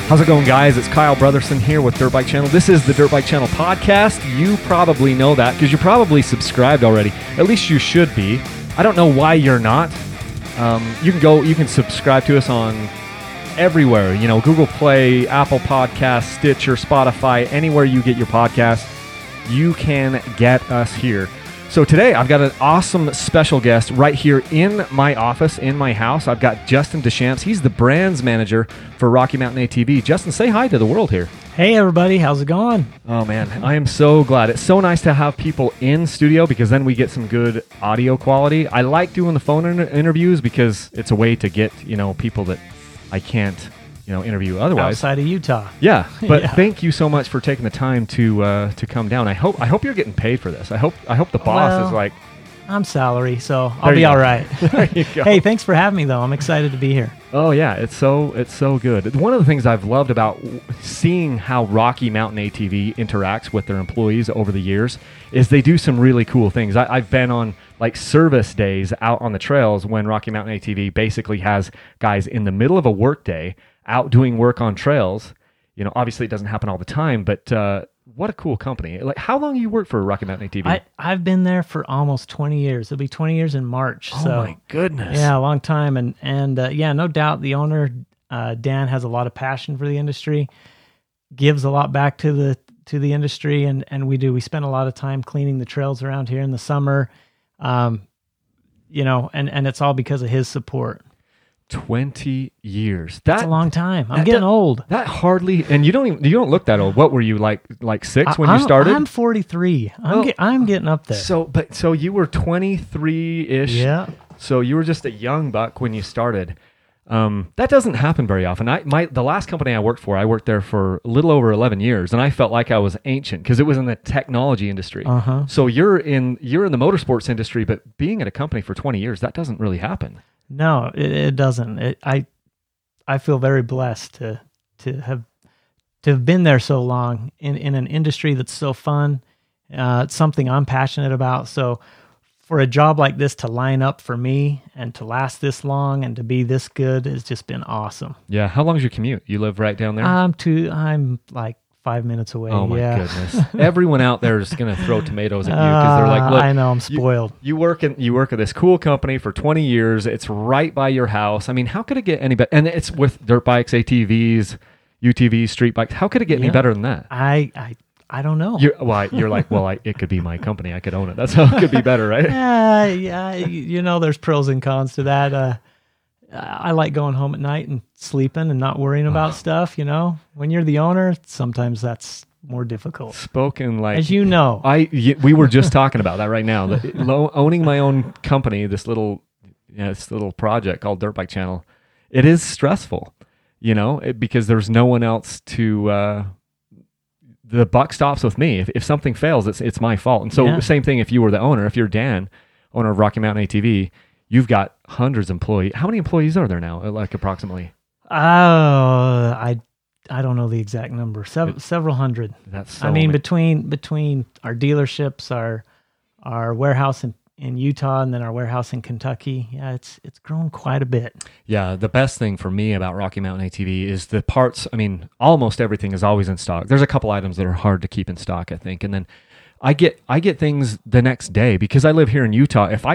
How's it going, guys? It's Kyle Brotherson here with Dirt Bike Channel. This is the Dirt Bike Channel podcast. You probably know that because you're probably subscribed already. At least you should be. I don't know why you're not. You can subscribe to us on everywhere. You know, Google Play, Apple Podcasts, Stitcher, Spotify, anywhere you get your podcasts, you can get us here. So today I've got an awesome special guest right here in my office, in my house. I've got Justin Deschamps. He's the brands manager for Rocky Mountain ATV. Justin, say hi to the world here. Hey everybody, how's it going? Oh man, I am so glad. It's so nice to have people in studio because then we get some good audio quality. I like doing the phone interviews because it's a way to get, people that I can't, interview otherwise. Outside of Utah. Yeah, but Yeah. Thank you so much for taking the time to come down. I hope you're getting paid for this. I hope the boss is like, I'm salary, so There I'll you be go. all right. there you go. Hey, thanks for having me though. I'm excited to be here. Oh yeah, it's so good. One of the things I've loved about seeing how Rocky Mountain ATV interacts with their employees over the years is they do some really cool things. I've been on like service days out on the trails when Rocky Mountain ATV basically has guys in the middle of a work day out doing work on trails. Obviously it doesn't happen all the time, but what a cool company. Like, how long you worked for Rocky Mountain ATV? I've been there for almost 20 years. It'll be 20 years in March. Oh so, my goodness. Yeah, a long time. And yeah, no doubt the owner, Dan, has a lot of passion for the industry, gives a lot back to the industry. And we spend a lot of time cleaning the trails around here in the summer. And it's all because of his support. 20 years. That's a long time. I'm getting old. That hardly, and you don't look that old. What were you like 6 when you started? I'm 43. I'm getting up there. So you were 23-ish. Yeah. So you were just a young buck when you started. That doesn't happen very often. The last company I worked there for a little over 11 years, and I felt like I was ancient because it was in the technology industry. Uh-huh. So you're in the motorsports industry, but being at a company for 20 years, that doesn't really happen. No, it doesn't. I feel very blessed to have been there so long in an industry that's so fun. It's something I'm passionate about. So for a job like this to line up for me and to last this long and to be this good has just been awesome. Yeah. How long is your commute? You live right down there? I'm like 5 minutes away. Oh my yeah. goodness! Everyone out there is going to throw tomatoes at you because they're like, "Look, I know I'm spoiled." You work at this cool company for 20 years. It's right by your house. I mean, how could it get any better? And it's with dirt bikes, ATVs, UTVs, street bikes. How could it get any better than that? I don't know. You're like, it could be my company. I could own it. That's how it could be better, right? Yeah. There's pros and cons to that. I like going home at night and sleeping and not worrying about stuff. When you're the owner, sometimes that's more difficult. Spoken like, as you know, we were just talking about that right now. Owning my own company, this little project called Dirt Bike Channel, it is stressful, because there's no one else to. The buck stops with me. If something fails, it's my fault. And so Same thing if you were the owner. If you're Dan, owner of Rocky Mountain ATV, you've got hundreds of employees. How many employees are there now, like approximately? I don't know the exact number. Several hundred. That's so between our dealerships, our warehouse in Utah, and then our warehouse in Kentucky. Yeah, it's grown quite a bit. Yeah, the best thing for me about Rocky Mountain ATV is the parts. I mean, almost everything is always in stock. There's a couple items that are hard to keep in stock, I think, and then I get things the next day because I live here in Utah. It's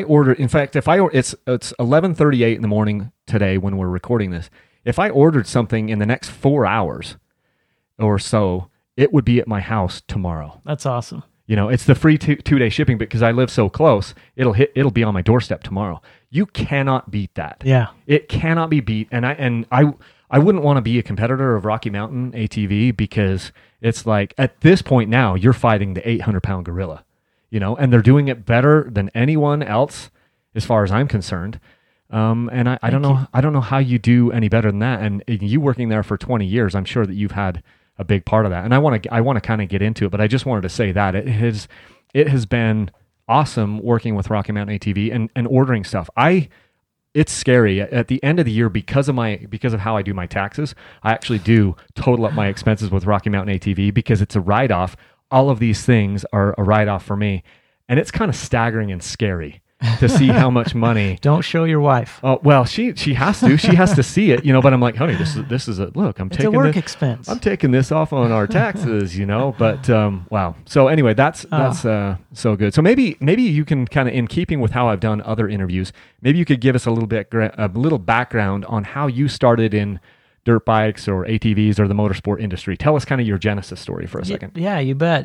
11:38 in the morning today when we're recording this. If I ordered something in the next 4 hours or so, it would be at my house tomorrow. That's awesome. It's the free 2-day shipping because I live so close. It'll be on my doorstep tomorrow. You cannot beat that. Yeah, it cannot be beat. And I wouldn't want to be a competitor of Rocky Mountain ATV because it's like at this point now you're fighting the 800-pound gorilla, and they're doing it better than anyone else as far as I'm concerned. And I don't know how you do any better than that. And you working there for 20 years, I'm sure that you've had a big part of that. And I want to kind of get into it, but I just wanted to say that it has been awesome working with Rocky Mountain ATV and ordering stuff. It's scary at the end of the year because of how I do my taxes. I actually do total up my expenses with Rocky Mountain ATV because it's a write-off. All of these things are a write-off for me. And it's kind of staggering and scary to see how much money. Don't show your wife. Oh well, she has to. She has to see it, But I'm like, honey, this is a look. It's a work expense. I'm taking this off on our taxes, But wow. So anyway, that's so good. So maybe you can kind of, in keeping with how I've done other interviews, maybe you could give us a little background on how you started in dirt bikes or ATVs or the motorsport industry. Tell us kind of your genesis story for a second. Yeah, you bet.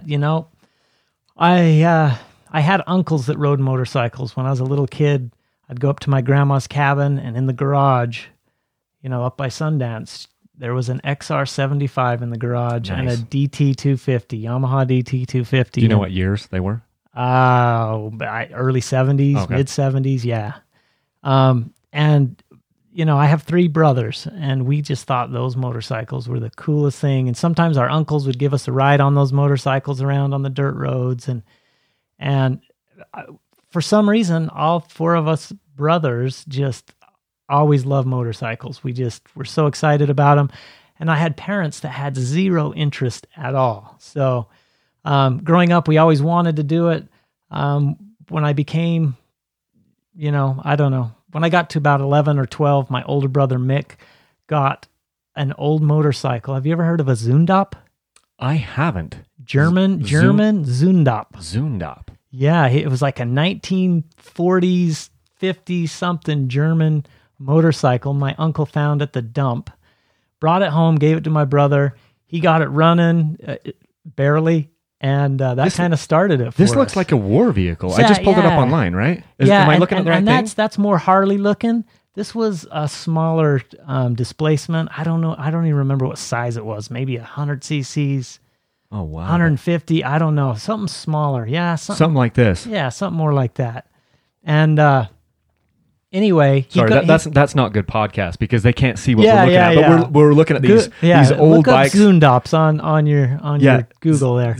I had uncles that rode motorcycles. When I was a little kid, I'd go up to my grandma's cabin, and in the garage, up by Sundance, there was an XR75 in the garage. Nice. And a DT250, Yamaha DT250. Do you know what years they were? Early 70s, okay. Mid 70s, yeah. And I have 3 brothers, and we just thought those motorcycles were the coolest thing. And sometimes our uncles would give us a ride on those motorcycles around on the dirt roads, and for some reason, all 4 of us brothers just always loved motorcycles. We just were so excited about them. And I had parents that had 0 interest at all. So growing up, we always wanted to do it. When I became, I don't know, when I got to about 11 or 12, my older brother Mick got an old motorcycle. Have you ever heard of a Zundap? I haven't. German Zundap. Zundap. Yeah, it was like a 1940s, 50 something German motorcycle my uncle found at the dump. Brought it home, gave it to my brother. He got it running barely, and that kind of started it for us. This looks like a war vehicle. I just pulled it up online, right? Am I looking at the right thing? That's more Harley looking. This was a smaller displacement. I don't know. I don't even remember what size it was. Maybe 100 cc's. Oh, wow. 150. I don't know. Something smaller. Yeah. Something like this. Yeah. Something more like that. And anyway. Sorry, that's not good podcast because they can't see what we're looking at. But we're looking at these old bikes. Zundaps on your Google there.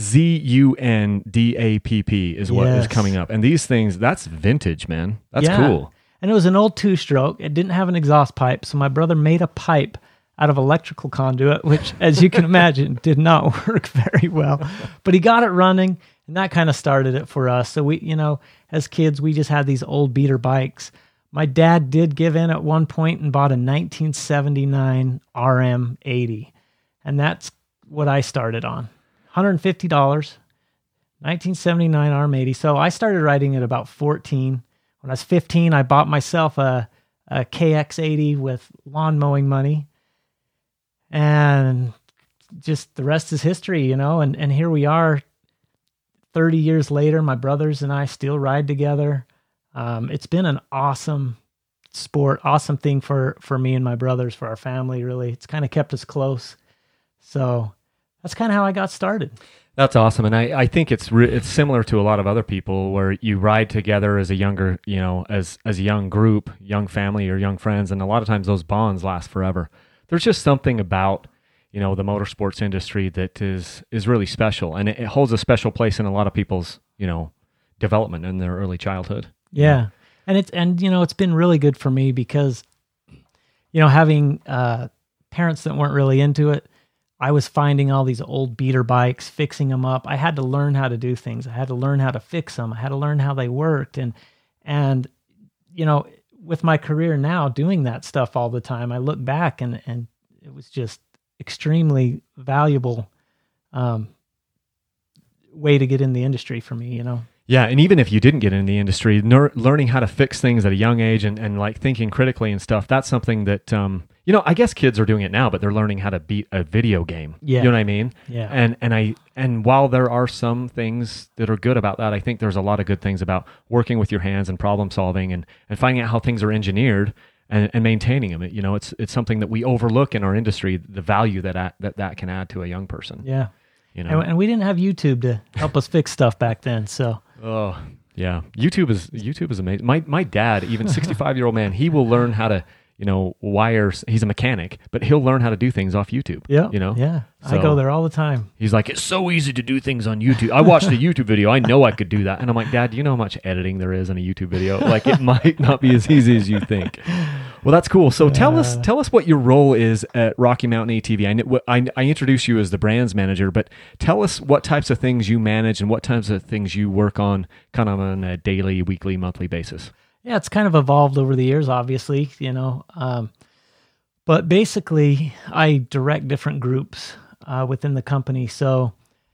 ZUNDAPP is what is coming up. And these things, that's vintage, man. That's cool. And it was an old 2-stroke. It didn't have an exhaust pipe, so my brother made a pipe out of electrical conduit, which, as you can imagine, did not work very well. But he got it running, and that kind of started it for us. So we, as kids, we just had these old beater bikes. My dad did give in at one point and bought a 1979 RM80, and that's what I started on. $150, 1979 RM80. So I started riding at about 14. When I was 15, I bought myself a KX80 with lawn mowing money. And just the rest is history, and here we are 30 years later. My brothers and I still ride together. It's been an awesome sport, awesome thing for me and my brothers, for our family, really. It's kind of kept us close. So that's kind of how I got started. That's awesome. And I think it's similar to a lot of other people where you ride together as a younger, as a young group, young family or young friends. And a lot of times those bonds last forever. There's just something about, the motorsports industry that is really special. And it holds a special place in a lot of people's, development in their early childhood. Yeah. And it's been really good for me because, having parents that weren't really into it, I was finding all these old beater bikes, fixing them up. I had to learn how to do things. I had to learn how to fix them. I had to learn how they worked. And with my career now doing that stuff all the time, I look back and it was just extremely valuable way to get in the industry for me, Yeah, and even if you didn't get in the industry, learning how to fix things at a young age and like thinking critically and stuff, that's something that, I guess kids are doing it now, but they're learning how to beat a video game. Yeah. You know what I mean? Yeah. And while there are some things that are good about that, I think there's a lot of good things about working with your hands and problem solving and finding out how things are engineered and maintaining them. It's something that we overlook in our industry, the value that can add to a young person. Yeah. And we didn't have YouTube to help us fix stuff back then, so. Oh, yeah. YouTube is amazing. My dad, even 65-year-old man, he will learn how to, wire. He's a mechanic, but he'll learn how to do things off YouTube. Yeah. Yeah. So I go there all the time. He's like, it's so easy to do things on YouTube. I watched a YouTube video. I know I could do that. And I'm like, Dad, do you know how much editing there is in a YouTube video? Like, it might not be as easy as you think. Well, that's cool. So tell us what your role is at Rocky Mountain ATV. I introduced you as the brands manager, but tell us what types of things you manage and what types of things you work on kind of on a daily, weekly, monthly basis. Yeah, it's kind of evolved over the years, obviously, but basically I direct different groups within the company. So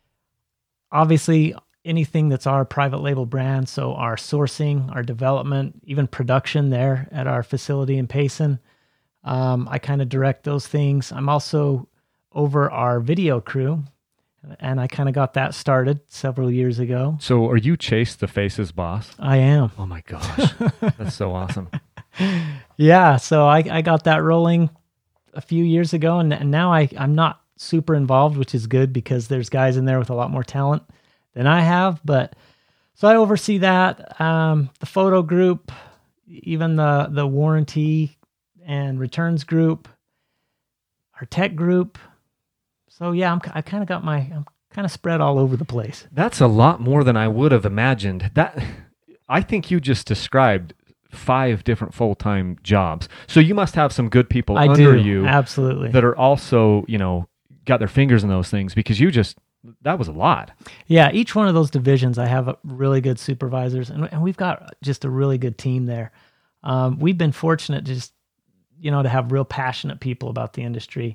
obviously anything that's our private label brand, so our sourcing, our development, even production there at our facility in Payson, I kind of direct those things. I'm also over our video crew, and I kind of got that started several years ago. So are you Chase the Faces boss? I am. Oh my gosh, that's so awesome. Yeah, so I got that rolling a few years ago, and now I'm not super involved, which is good because there's guys in there with a lot more talent than I have. But so I oversee that, the photo group, even the warranty and returns group, our tech group. So yeah, I'm kind of spread all over the place. That's a lot more than I would have imagined. I think you just described 5 different full-time jobs. So you must have some good people under you, absolutely, that are also, got their fingers in those things, because that was a lot. Yeah, each one of those divisions, I have really good supervisors, and we've got just a really good team there. We've been fortunate to just, to have real passionate people about the industry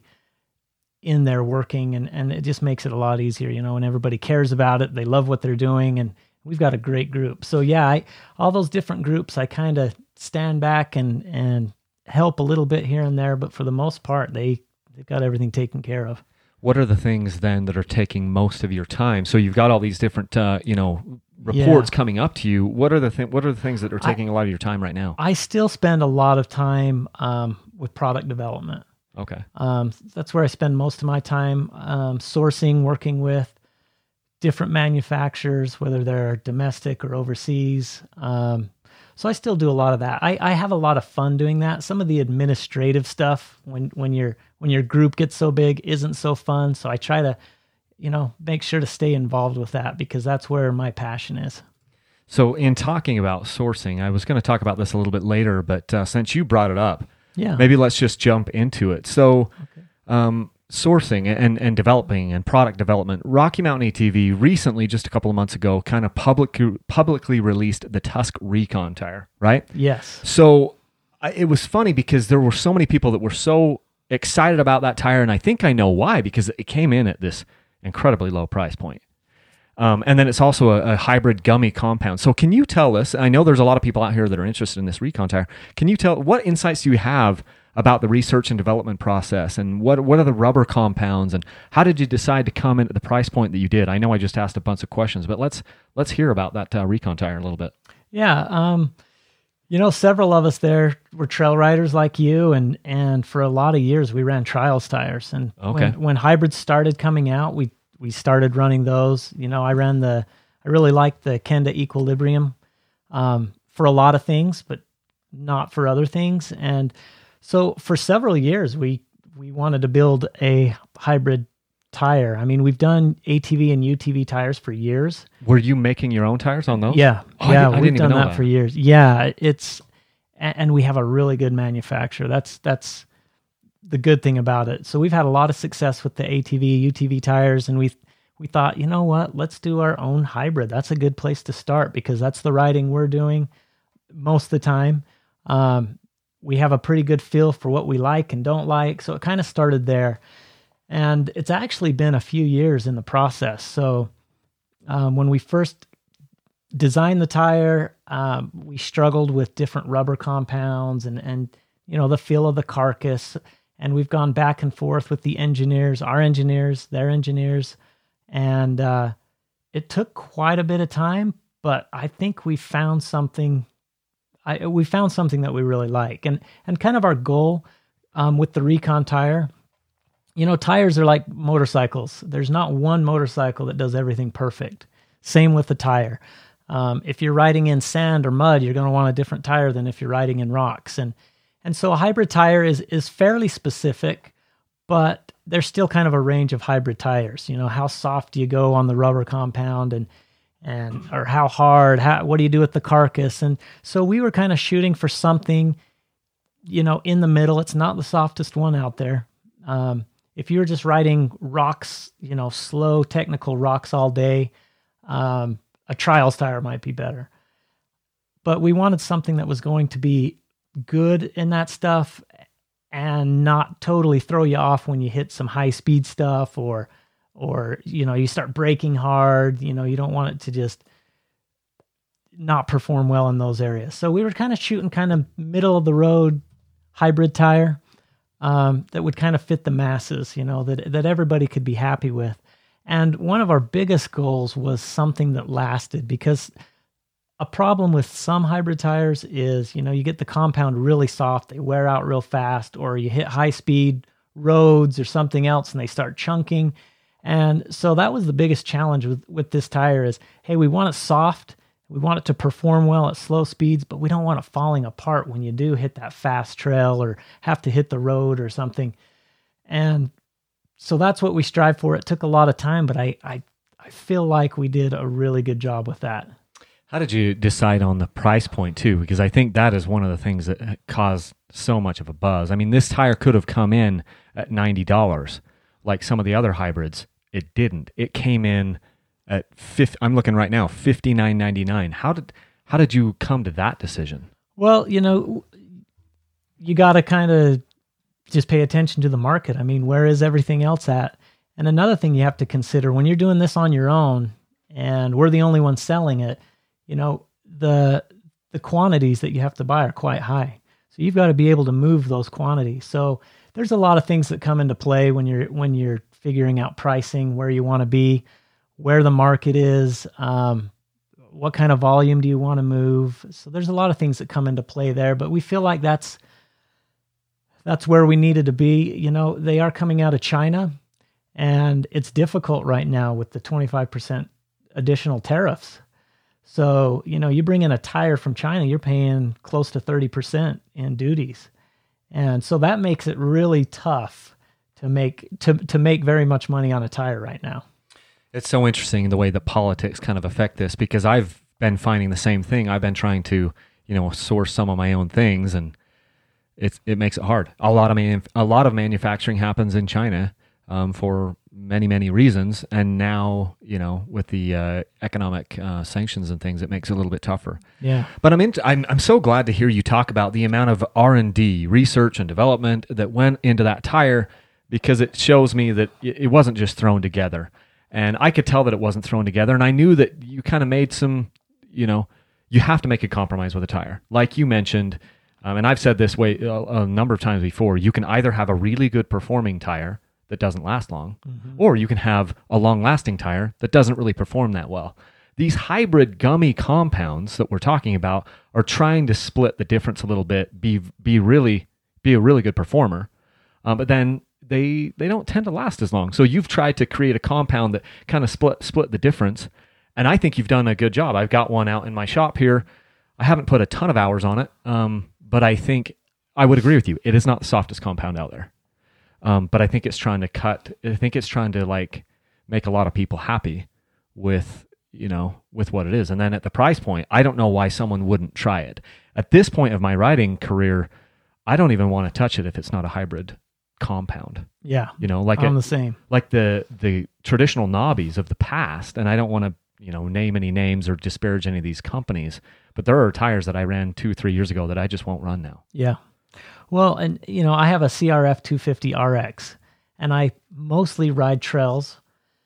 in there working, and it just makes it a lot easier, when everybody cares about it, they love what they're doing, and we've got a great group. So yeah, all those different groups, I kind of stand back and help a little bit here and there, but for the most part, they've got everything taken care of. What are the things then that are taking most of your time? So you've got all these different, reports coming up to you. What are the things that are taking a lot of your time right now? I still spend a lot of time with product development. Okay. That's where I spend most of my time, sourcing, working with different manufacturers, whether they're domestic or overseas. So I still do a lot of that. I have a lot of fun doing that. Some of the administrative stuff when your group gets so big isn't so fun. So I try to, make sure to stay involved with that, because that's where my passion is. So in talking about sourcing, I was going to talk about this a little bit later, but since you brought it up, maybe let's just jump into it. So sourcing and developing and product development, Rocky Mountain ATV recently, just a couple of months ago, kind of publicly released the Tusk Recon tire, right? Yes. So it was funny because there were so many people that were so excited about that tire, and I think I know why, because it came in at this incredibly low price point. And then it's also a hybrid gummy compound. So can you tell us, I know there's a lot of people out here that are interested in this Recon tire, can you tell, what insights do you have about the research and development process, and what are the rubber compounds, and how did you decide to come in at the price point that you did? I know I just asked a bunch of questions, but let's hear about that Recon tire a little bit. Yeah, several of us there were trail riders like you, and for a lot of years we ran trials tires. And when hybrids started coming out, we started running those. I really liked the Kenda Equilibrium for a lot of things, but not for other things. And so for several years, we wanted to build a hybrid tire. I mean, we've done ATV and UTV tires for years. Were you making your own tires on those? Yeah. I We've didn't done even know that for years. Yeah, and we have a really good manufacturer. That's the good thing about it. So we've had a lot of success with the ATV, UTV tires, and we thought, you know what, let's do our own hybrid. That's a good place to start, because that's the riding we're doing most of the time. We have a pretty good feel for what we like and don't like. So it kind of started there. And it's actually been a few years in the process. So when we first designed the tire, we struggled with different rubber compounds and the feel of the carcass. And we've gone back and forth with the engineers, our engineers, their engineers. And it took quite a bit of time, but I think we found something. We found something that we really like. And kind of our goal with the Recon tire, tires are like motorcycles. There's not one motorcycle that does everything perfect. Same with the tire. If you're riding in sand or mud, you're going to want a different tire than if you're riding in rocks. And so a hybrid tire is fairly specific, but there's still kind of a range of hybrid tires. How soft do you go on the rubber compound, and or how hard, what do you do with the carcass? And so we were kind of shooting for something in the middle. It's not the softest one out there. If you're just riding rocks, slow technical rocks all day, a trials tire might be better. But we wanted something that was going to be good in that stuff and not totally throw you off when you hit some high speed stuff or you start braking hard. You don't want it to just not perform well in those areas. So we were kind of shooting kind of middle of the road hybrid tire that would kind of fit the masses, that everybody could be happy with. And one of our biggest goals was something that lasted, because a problem with some hybrid tires is, you get the compound really soft, they wear out real fast, or you hit high speed roads or something else and they start chunking. And so that was the biggest challenge with this tire is, hey, we want it soft. We want it to perform well at slow speeds, but we don't want it falling apart when you do hit that fast trail or have to hit the road or something. And so that's what we strive for. It took a lot of time, but I feel like we did a really good job with that. How did you decide on the price point too? Because I think that is one of the things that caused so much of a buzz. I mean, this tire could have come in at $90 like some of the other hybrids. It didn't. It came in at I'm looking right now, $59.99. How did you come to that decision? Well, you got to kind of just pay attention to the market. I mean, where is everything else at? And another thing you have to consider when you're doing this on your own and we're the only ones selling it, the quantities that you have to buy are quite high. So you've got to be able to move those quantities. So there's a lot of things that come into play when you're figuring out pricing, where you want to be, where the market is, what kind of volume do you want to move. So there's a lot of things that come into play there, but we feel like that's where we needed to be. They are coming out of China, and it's difficult right now with the 25% additional tariffs. So, you bring in a tire from China, you're paying close to 30% in duties. And so that makes it really tough to make very much money on a tire right now. It's so interesting the way that politics kind of affect this, because I've been finding the same thing. I've been trying to, source some of my own things, and it makes it hard. A lot of manufacturing happens in China for many, many reasons, and now with the economic sanctions and things, it makes it a little bit tougher. Yeah. But I'm so glad to hear you talk about the amount of R&D, research and development that went into that tire, because it shows me that it wasn't just thrown together. And I could tell that it wasn't thrown together, and I knew that you kind of made some, you have to make a compromise with a tire, like you mentioned. And I've said this way a number of times before. You can either have a really good performing tire that doesn't last long, or you can have a long-lasting tire that doesn't really perform that well. These hybrid gummy compounds that we're talking about are trying to split the difference a little bit, be a really good performer, but then they don't tend to last as long. So you've tried to create a compound that kind of split the difference, and I think you've done a good job. I've got one out in my shop here. I haven't put a ton of hours on it, but I think I would agree with you. It is not the softest compound out there. But I think it's trying to like make a lot of people happy with what it is. And then at the price point, I don't know why someone wouldn't try it. At this point of my riding career, I don't even want to touch it if it's not a hybrid compound. Yeah. I'm the same. Like the traditional knobbies of the past, and I don't want to, name any names or disparage any of these companies, but there are tires that I ran 2-3 years ago that I just won't run now. Yeah. Well, and I have a CRF 250 RX, and I mostly ride trails.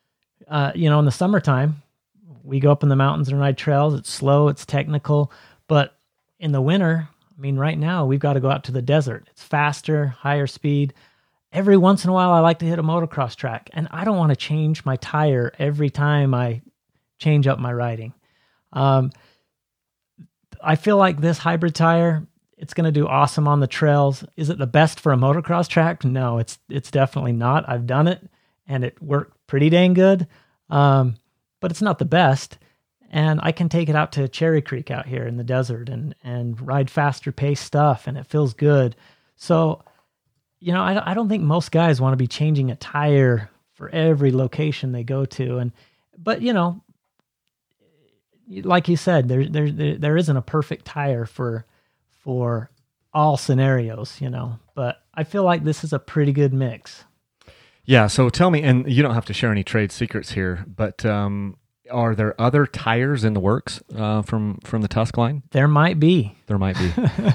In the summertime, we go up in the mountains and ride trails. It's slow, it's technical, but in the winter, right now we've got to go out to the desert. It's faster, higher speed. Every once in a while, I like to hit a motocross track, and I don't want to change my tire every time I change up my riding. I feel like this hybrid tire, it's going to do awesome on the trails. Is it the best for a motocross track? No, it's definitely not. I've done it, and it worked pretty dang good, but it's not the best. And I can take it out to Cherry Creek out here in the desert and ride faster paced stuff, and it feels good. So, I don't think most guys want to be changing a tire for every location they go to. But like you said, there isn't a perfect tire for all scenarios, but I feel like this is a pretty good mix. Yeah. So tell me, and you don't have to share any trade secrets here, but are there other tires in the works from the Tusk line? There might be. There might be.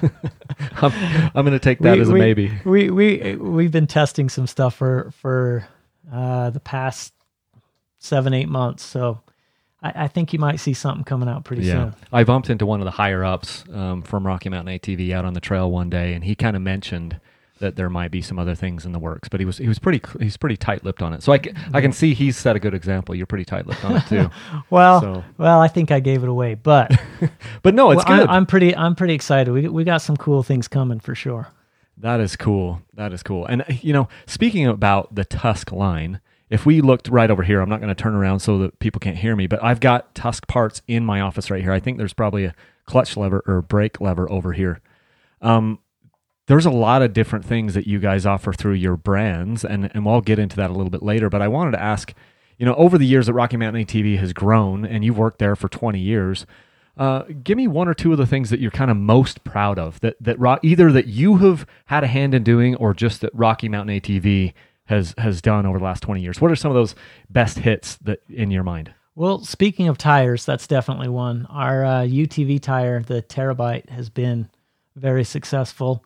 I'm going to take that as a maybe. We've been testing some stuff for the past 7-8 months, so I think you might see something coming out pretty soon. I bumped into one of the higher ups from Rocky Mountain ATV out on the trail one day, and he kind of mentioned that there might be some other things in the works, but he's pretty tight-lipped on it. So I can see he's set a good example. You're pretty tight-lipped on it too. well, I think I gave it away, but but no, it's good. I'm pretty excited. We got some cool things coming for sure. That is cool. And speaking about the Tusk line, if we looked right over here, I'm not going to turn around so that people can't hear me, but I've got Tusk parts in my office right here. I think there's probably a clutch lever or brake lever over here. There's a lot of different things that you guys offer through your brands, and we'll get into that a little bit later. But I wanted to ask, over the years that Rocky Mountain ATV has grown, and you've worked there for 20 years, give me one or two of the things that you're kind of most proud of, that either that you have had a hand in doing, or just that Rocky Mountain ATV has done over the last 20 years. What are some of those best hits that in your mind? Well, speaking of tires, that's definitely one. Our UTV tire, the Terabyte, has been very successful.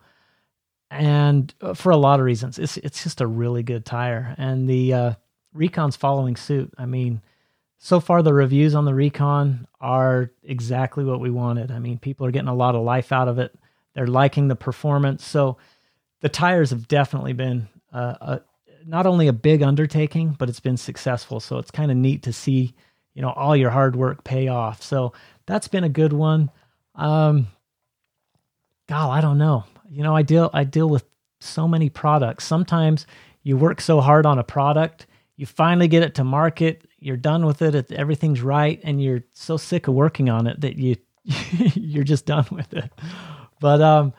And for a lot of reasons, it's just a really good tire. And the Recon's following suit. I mean, so far the reviews on the Recon are exactly what we wanted. I mean, people are getting a lot of life out of it. They're liking the performance. So the tires have definitely been not only a big undertaking, but it's been successful. So it's kind of neat to see, all your hard work pay off. So that's been a good one. I don't know. I deal with so many products. Sometimes you work so hard on a product, you finally get it to market, you're done with it, everything's right, and you're so sick of working on it that you're just done with it. But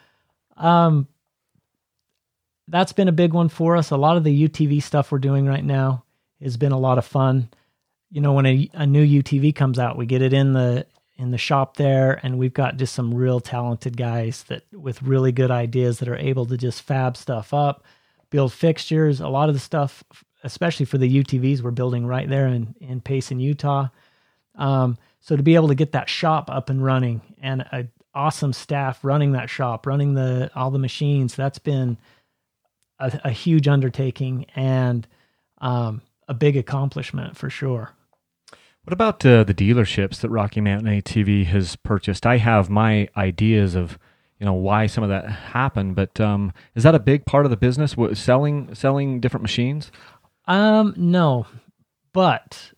that's been a big one for us. A lot of the UTV stuff we're doing right now has been a lot of fun. When a new UTV comes out, we get it in the shop there, and we've got just some real talented guys that with really good ideas that are able to just fab stuff up, build fixtures. A lot of the stuff, especially for the UTVs, we're building right there in Payson, Utah. So to be able to get that shop up and running, and an awesome staff running that shop, running all the machines, that's been a huge undertaking and a big accomplishment for sure. What about the dealerships that Rocky Mountain ATV has purchased? I have my ideas of, why some of that happened, but is that a big part of the business? Selling different machines? No, but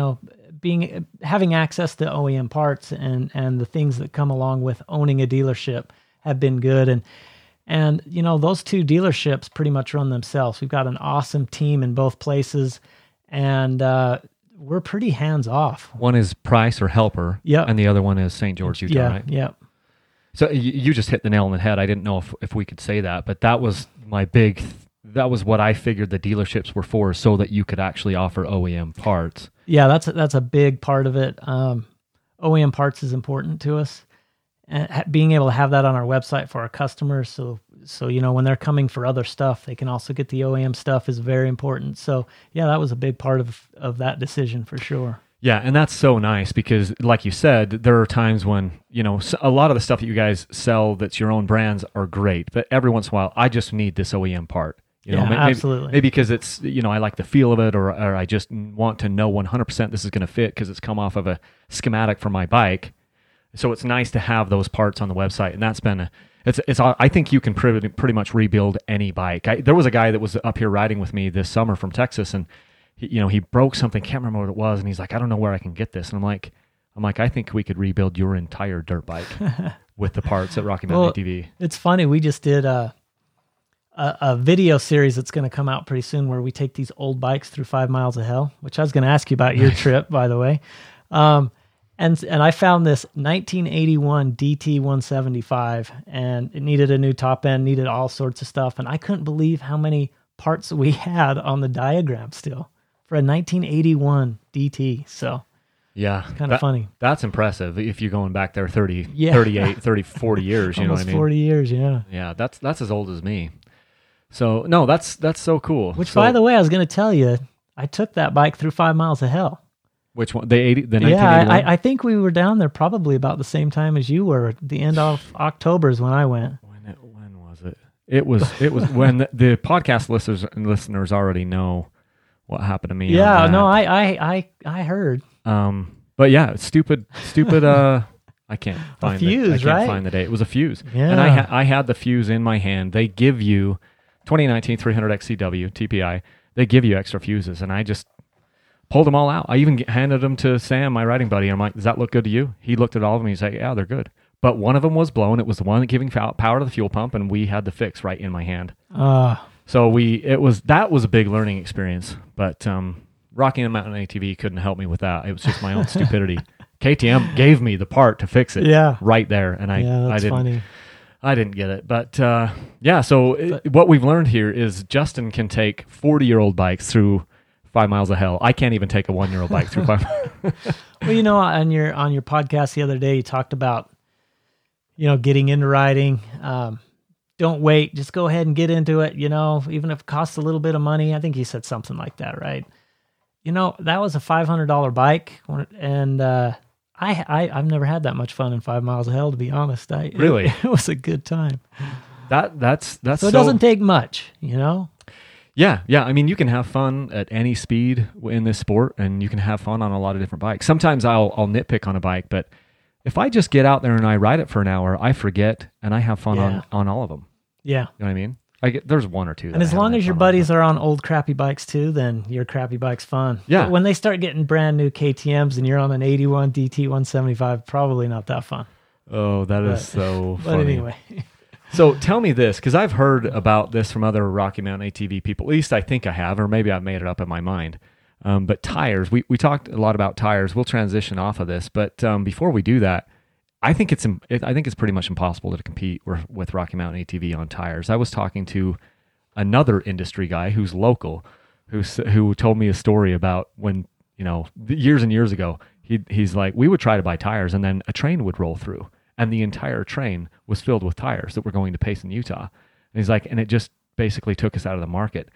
having access to OEM parts and the things that come along with owning a dealership have been good, and those two dealerships pretty much run themselves. We've got an awesome team in both places, and we're pretty hands-off. One is Price or Helper, and the other one is St. George, Utah, right? Yeah. So you just hit the nail on the head. I didn't know if we could say that, but that was that was what I figured the dealerships were for, so that you could actually offer OEM parts. Yeah, that's a big part of it. OEM parts is important to us, and being able to have that on our website for our customers, so when they're coming for other stuff, they can also get the OEM stuff, is very important. So yeah, that was a big part of that decision for sure. Yeah, and that's so nice because, like you said, there are times when a lot of the stuff that you guys sell that's your own brands are great, but every once in a while, I just need this OEM part. Absolutely. Maybe because it's I like the feel of it, or I just want to know 100% this is going to fit because it's come off of a schematic for my bike. So it's nice to have those parts on the website, and that's been I think you can pretty much rebuild any bike. There was a guy that was up here riding with me this summer from Texas, and he broke something, can't remember what it was, and he's like, I don't know where I can get this. And I'm like, I think we could rebuild your entire dirt bike with the parts at Rocky Mountain ATV. It's funny, we just did a video series that's going to come out pretty soon where we take these old bikes through 5 miles of hell, which I was going to ask you about your trip, by the way. And I found this 1981 DT 175, and it needed a new top end, needed all sorts of stuff. And I couldn't believe how many parts we had on the diagram still for a 1981 DT. So Yeah. It's kind of funny. That's impressive if you're going back there 30, Yeah. 38, 30, 40 years, you know what I Almost mean? 40 years, yeah. Yeah, that's as old as me. So, no, that's so cool. Which, So, by the way, I was going to tell you, I took that bike through 5 miles of hell. which one? The 1981? Yeah, I think we were down there probably about the same time as you were. The end of October is when I went. When was it? It was when the podcast listeners already know what happened to me. Yeah, on no, that. I heard. But yeah, stupid. I can't find fuse, I can't right? find the date. It was a fuse, Yeah. and I had the fuse in my hand. They give you 2019 300 XCW TPI. They give you extra fuses, and I just pulled them all out. I even handed them to Sam, my riding buddy. I'm like, "Does that look good to you?" He looked at all of them. He's like, "Yeah, they're good." But one of them was blown. It was the one giving power to the fuel pump, and we had the fix right in my hand. So that was a big learning experience. But Rocky Mountain ATV couldn't help me with that. It was just my own stupidity. KTM gave me the part to fix it right there, and I didn't. Funny. I didn't get it. But so what we've learned here is Justin can take 40-year-old bikes through 5 miles of hell. I can't even take a 1-year-old bike through 5 miles. Well, on your podcast the other day, you talked about getting into riding. Don't wait. Just go ahead and get into it. Even if it costs a little bit of money. I think you said something like that, right? That was a $500 bike, and I've never had that much fun in 5 miles of hell, to be honest. Really? It was a good time. That's so it doesn't take much, Yeah. I mean, you can have fun at any speed in this sport, and you can have fun on a lot of different bikes. Sometimes I'll nitpick on a bike, but if I just get out there and I ride it for an hour, I forget and I have fun on all of them. Yeah. You know what I mean? There's one or two. And as long as your buddies are on old crappy bikes too, then your crappy bike's fun. Yeah. But when they start getting brand new KTMs and you're on an 81 DT 175, probably not that fun. Oh, that is so funny. But anyway. So tell me this, because I've heard about this from other Rocky Mountain ATV people. At least I think I have, or maybe I've made it up in my mind. But tires, we talked a lot about tires. We'll transition off of this, but before we do that, I think it's pretty much impossible to compete with Rocky Mountain ATV on tires. I was talking to another industry guy who's local, who told me a story about when years and years ago. He's like, we would try to buy tires, and then a train would roll through, and the entire train was filled with tires that were going to Payson, Utah. And he's like, and it just basically took us out of the market.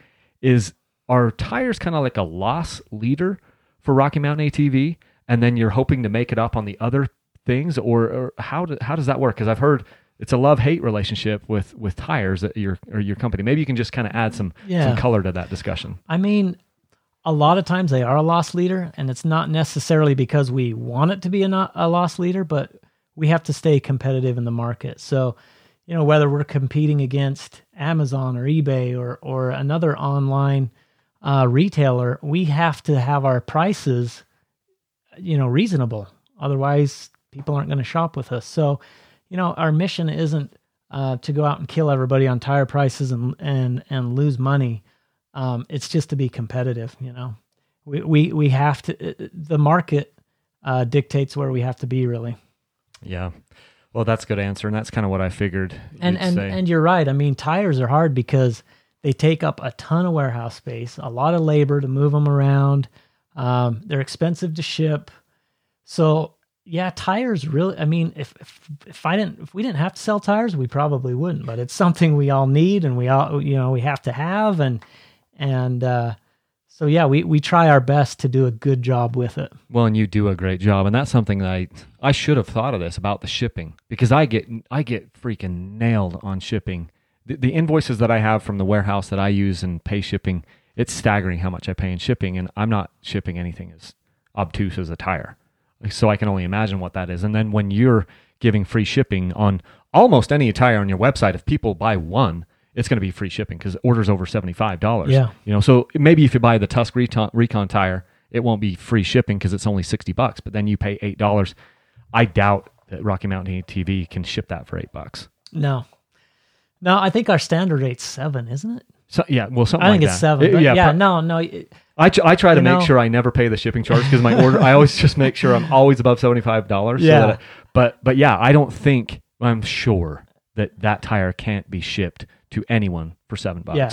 Are tires kind of like a loss leader for Rocky Mountain ATV, and then you're hoping to make it up on the other things, or how does that work? Because I've heard it's a love-hate relationship with tires at your company. Maybe you can just kind of add some color to that discussion. I mean, a lot of times they are a loss leader, and it's not necessarily because we want it to be a loss leader, but we have to stay competitive in the market. So, whether we're competing against Amazon or eBay or another online retailer, we have to have our prices, reasonable. Otherwise, people aren't going to shop with us. So, our mission isn't to go out and kill everybody on tire prices and lose money. It's just to be competitive. We have to. The market dictates where we have to be, really. Yeah. Well, that's a good answer, and that's kind of what I figured. And you're right. I mean, tires are hard because they take up a ton of warehouse space, a lot of labor to move them around. They're expensive to ship. So yeah, tires really. I mean, if we didn't have to sell tires, we probably wouldn't. But it's something we all need, and we all we have to have, so yeah, we try our best to do a good job with it. Well, and you do a great job, and that's something that I should have thought of this about the shipping, because I get freaking nailed on shipping. The invoices that I have from the warehouse that I use and pay shipping, it's staggering how much I pay in shipping, and I'm not shipping anything as obtuse as a tire. So I can only imagine what that is. And then when you're giving free shipping on almost any tire on your website, if people buy one, it's going to be free shipping because orders over $75. Yeah. So maybe if you buy the Tusk Recon tire, it won't be free shipping because it's only $60, but then you pay $8. I doubt that Rocky Mountain ATV can ship that for $8. No, I think our standard rate's $7, isn't it? So, yeah, well, something I think like it's that. $7. No. I try to make sure I never pay the shipping charge because my order. I always just make sure I'm always above $75. Yeah. But yeah, I'm sure that tire can't be shipped to anyone for $7. Yeah.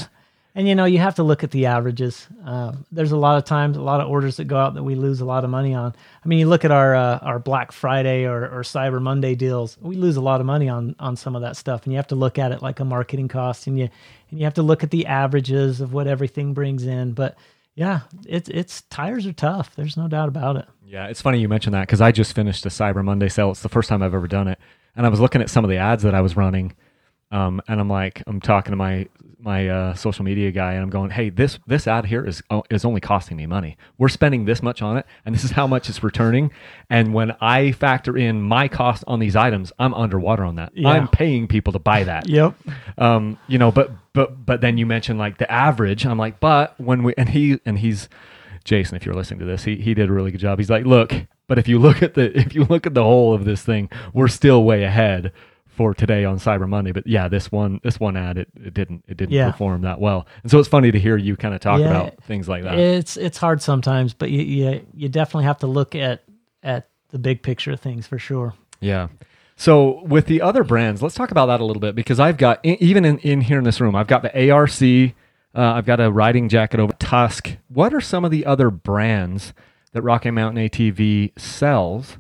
And you have to look at the averages. There's a lot of times, a lot of orders that go out that we lose a lot of money on. I mean, you look at our Black Friday or Cyber Monday deals, we lose a lot of money on some of that stuff. And you have to look at it like a marketing cost, and you have to look at the averages of what everything brings in. But yeah, it's tires are tough. There's no doubt about it. Yeah, it's funny you mentioned that because I just finished a Cyber Monday sale. It's the first time I've ever done it, and I was looking at some of the ads that I was running. And I'm talking to my social media guy, and I'm going, hey, this ad here is only costing me money. We're spending this much on it, and this is how much it's returning. And when I factor in my cost on these items, I'm underwater on that. Yeah. I'm paying people to buy that. Yep. But then you mentioned like the average. I'm like, but when he's Jason, if you're listening to this, he did a really good job. He's like, look, but if you look at the whole of this thing, we're still way ahead for today on Cyber Monday. But yeah, this one ad, it didn't perform that well. And so it's funny to hear you kind of talk about things like that. It's hard sometimes, but you definitely have to look at the big picture of things for sure. Yeah. So with the other brands, let's talk about that a little bit, because I've got, even in here in this room, I've got the ARC, I've got a riding jacket over Tusk. What are some of the other brands that Rocky Mountain ATV sells?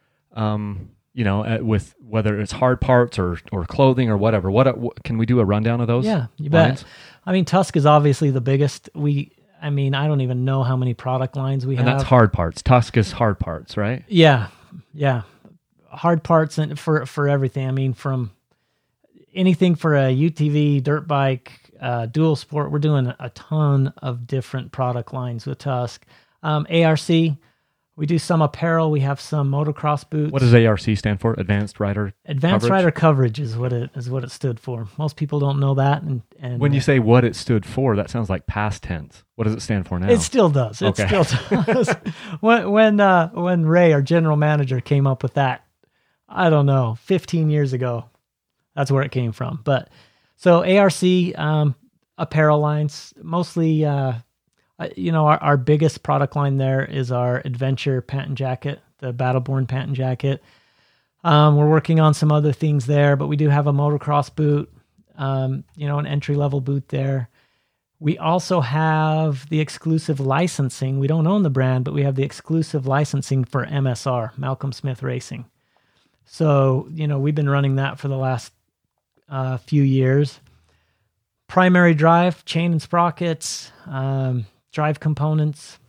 With whether it's hard parts or clothing or whatever. What can we do a rundown of those? Yeah, you lines? bet. I mean, Tusk is obviously the biggest. I don't even know how many product lines we have. And that's hard parts. Tusk is hard parts, right? Yeah. Hard parts and for everything. I mean, from anything for a UTV, dirt bike, dual sport. We're doing a ton of different product lines with Tusk. ARC. We do some apparel. We have some motocross boots. What does ARC stand for? Advanced Rider Coverage is what it stood for. Most people don't know that. And when you say what it stood for, that sounds like past tense. What does it stand for now? It still does. It still does. When Ray, our general manager, came up with that, I don't know, 15 years ago, that's where it came from. But so ARC apparel lines, mostly. Our biggest product line there is our Adventure pant and jacket, the Battleborn pant and jacket. We're working on some other things there, but we do have a motocross boot, an entry-level boot there. We also have the exclusive licensing. We don't own the brand, but we have the exclusive licensing for MSR, Malcolm Smith Racing. So, we've been running that for the last few years. Primary drive, chain and sprockets, drive components.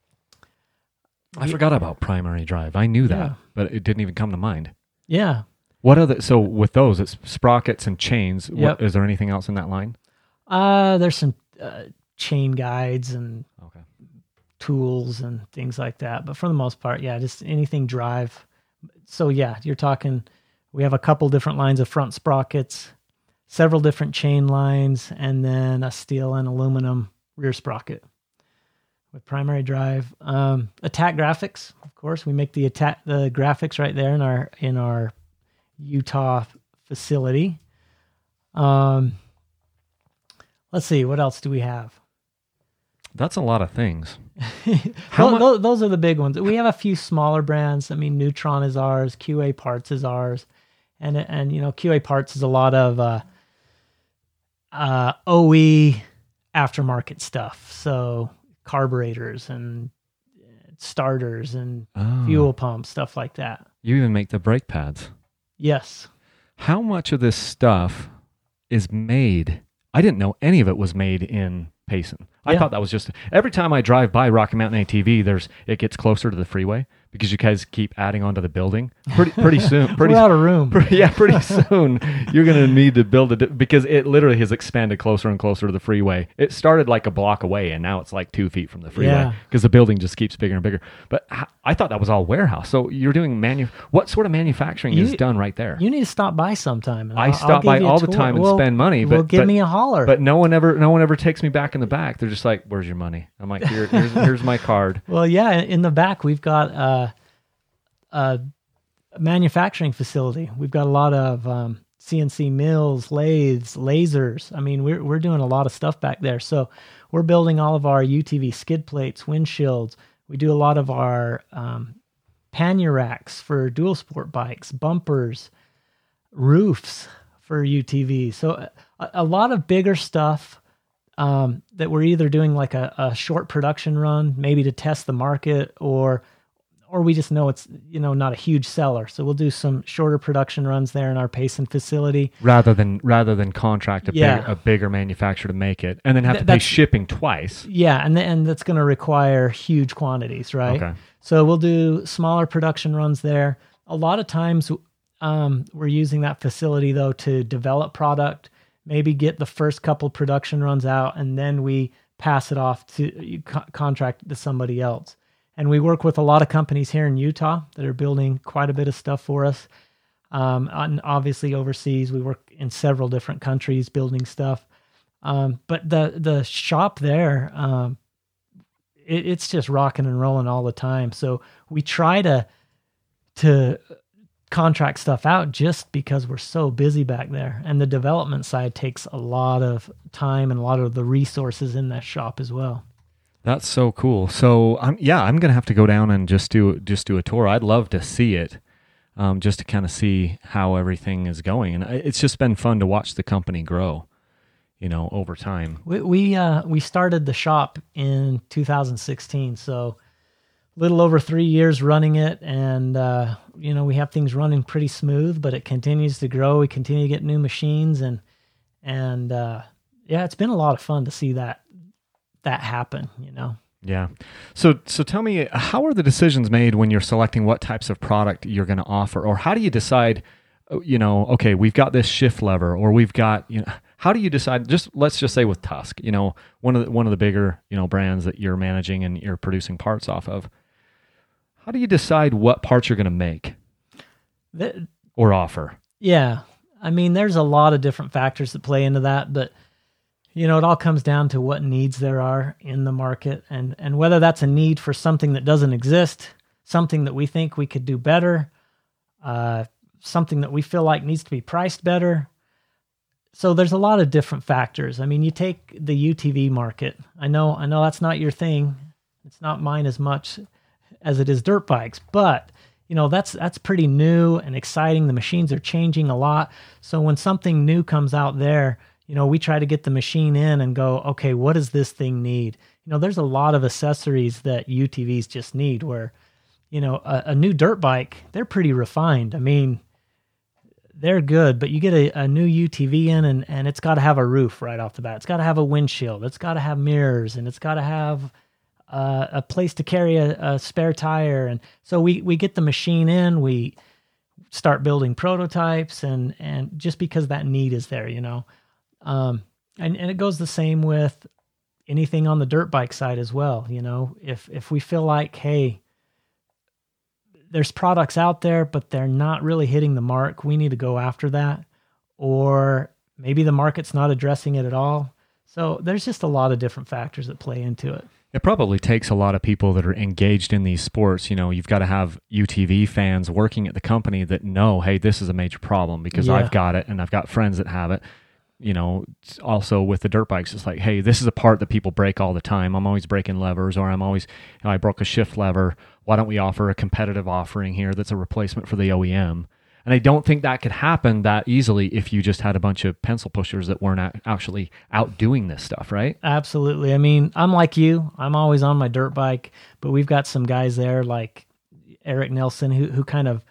I forgot about primary drive. I knew that, but it didn't even come to mind. Yeah. So with those, it's sprockets and chains. Yep. Is there anything else in that line? There's some chain guides and tools and things like that. But for the most part, just anything drive. So you're talking, we have a couple different lines of front sprockets, several different chain lines, and then a steel and aluminum rear sprocket with primary drive. Attack Graphics, of course, we make the graphics right there in our Utah facility. Let's see, what else do we have? That's a lot of things. Those are the big ones. We have a few smaller brands. I mean, Neutron is ours, QA Parts is ours, and QA Parts is a lot of OE aftermarket stuff. So carburetors and starters and fuel pumps, stuff like that. You even make the brake pads. Yes. How much of this stuff is made? I didn't know any of it was made in Payson. I thought that was just every time I drive by Rocky Mountain ATV, it gets closer to the freeway because you guys keep adding onto the building. Pretty soon, we're out of room. Pretty soon you're going to need to build it because it literally has expanded closer and closer to the freeway. It started like a block away, and now it's like 2 feet from the freeway because the building just keeps bigger and bigger. But I thought that was all warehouse. So you're doing what sort of manufacturing is done right there? You need to stop by sometime. I stop by all the time and spend money. But give me a holler. But no one ever takes me back in the back. They're just like, "Where's your money?" I'm like, "Here's my card." Well, in the back we've got a manufacturing facility. We've got a lot of CNC mills, lathes, lasers. I mean, we're doing a lot of stuff back there. So we're building all of our UTV skid plates, windshields. We do a lot of our pannier racks for dual sport bikes, bumpers, roofs for UTV. So a lot of bigger stuff that we're either doing like a short production run, maybe to test the market, or we just know it's, not a huge seller. So we'll do some shorter production runs there in our Payson facility. Rather than contract a bigger manufacturer to make it and then have to pay shipping twice. Yeah, and that's going to require huge quantities, right? Okay. So we'll do smaller production runs there. A lot of times we're using that facility, though, to develop product, maybe get the first couple production runs out, and then we pass it off to contract to somebody else. And we work with a lot of companies here in Utah that are building quite a bit of stuff for us. And obviously overseas, we work in several different countries building stuff. But the shop there, it's just rocking and rolling all the time. So we try to contract stuff out just because we're so busy back there. And the development side takes a lot of time and a lot of the resources in that shop as well. That's so cool. So I'm going to have to go down and just do a tour. I'd love to see it, just to kind of see how everything is going. And it's just been fun to watch the company grow, over time. We started the shop in 2016, so a little over 3 years running it, and we have things running pretty smooth, but it continues to grow. We continue to get new machines, and it's been a lot of fun to see that happen, Yeah. So tell me, how are the decisions made when you're selecting what types of product you're going to offer, or how do you decide, okay, we've got this shift lever, or we've got, how do you decide? Let's just say with Tusk, one of the bigger, brands that you're managing and you're producing parts off of. How do you decide what parts you're going to make or offer? Yeah. I mean, there's a lot of different factors that play into that, but it all comes down to what needs there are in the market, and whether that's a need for something that doesn't exist, something that we think we could do better, something that we feel like needs to be priced better. So there's a lot of different factors. I mean, you take the UTV market. I know that's not your thing. It's not mine as much as it is dirt bikes, but that's pretty new and exciting. The machines are changing a lot. So when something new comes out there, we try to get the machine in and go, okay, what does this thing need? There's a lot of accessories that UTVs just need where, a new dirt bike, they're pretty refined. I mean, they're good, but you get a new UTV in and it's got to have a roof right off the bat. It's got to have a windshield. It's got to have mirrors, and it's got to have a place to carry a spare tire. And so we get the machine in, we start building prototypes, and just because that need is there, and it goes the same with anything on the dirt bike side as well. If we feel like, hey, there's products out there, but they're not really hitting the mark, we need to go after that. Or maybe the market's not addressing it at all. So there's just a lot of different factors that play into it. It probably takes a lot of people that are engaged in these sports. You've got to have UTV fans working at the company that know, hey, this is a major problem because I've got it and I've got friends that have it. Also with the dirt bikes, it's like, hey, this is a part that people break all the time. I'm always breaking levers, or I'm always, I broke a shift lever. Why don't we offer a competitive offering here that's a replacement for the OEM? And I don't think that could happen that easily if you just had a bunch of pencil pushers that weren't actually out doing this stuff, right? Absolutely. I mean, I'm like you. I'm always on my dirt bike, but we've got some guys there like Eric Nelson, who kind of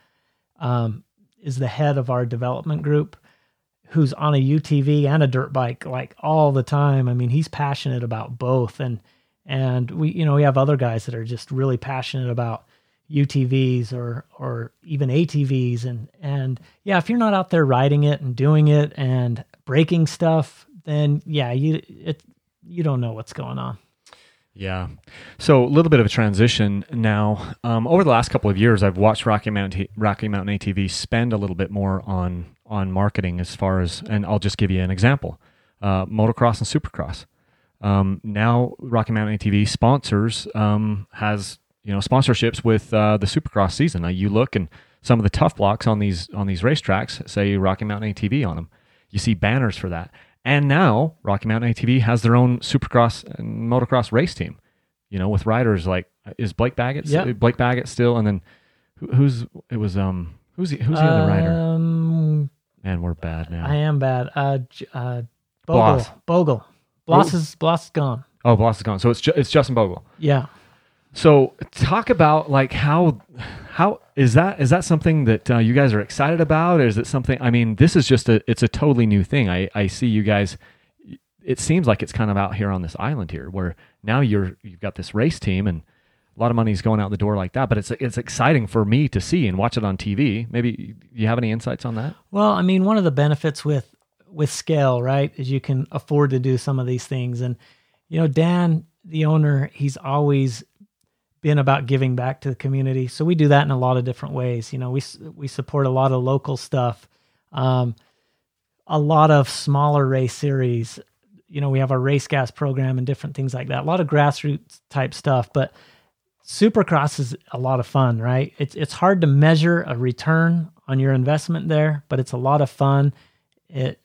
is the head of our development group, who's on a UTV and a dirt bike like all the time. I mean, he's passionate about both. And we have other guys that are just really passionate about UTVs or even ATVs. And yeah, if you're not out there riding it and doing it and breaking stuff, then yeah, you don't know what's going on. Yeah. So a little bit of a transition now. Over the last couple of years, I've watched Rocky Mountain ATV spend a little bit more on marketing as far as, and I'll just give you an example, motocross and supercross. Now Rocky Mountain ATV sponsors, has, sponsorships with the supercross season. Now you look and some of the tough blocks on these racetracks say Rocky Mountain ATV on them. You see banners for that. And now Rocky Mountain ATV has their own supercross and motocross race team, with riders like, is Blake Baggett? Yep. Blake Baggett still? And then who's the other rider? Man, we're bad now. I am bad. Bogle. Bloss is gone. Oh, Bloss is gone. So it's Justin Bogle. Yeah. So talk about like how is that something that you guys are excited about? Or is it something? I mean, this is just it's a totally new thing. I see you guys. It seems like it's kind of out here on this island here, where now you've got this race team and a lot of money's going out the door like that. But it's exciting for me to see and watch it on TV. Maybe you have any insights on that? Well, I mean, one of the benefits with scale, right, is you can afford to do some of these things. And Dan, the owner, he's always been about giving back to the community. So we do that in a lot of different ways. We support a lot of local stuff, a lot of smaller race series. We have our race gas program and different things like that. A lot of grassroots type stuff, but Supercross is a lot of fun, right? It's hard to measure a return on your investment there, but it's a lot of fun. It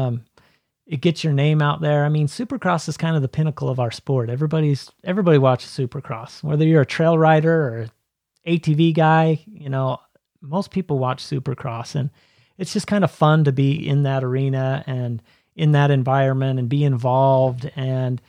gets your name out there. I mean, Supercross is kind of the pinnacle of our sport. Everybody watches Supercross, whether you're a trail rider or ATV guy. Most people watch Supercross, and it's just kind of fun to be in that arena and in that environment and be involved. And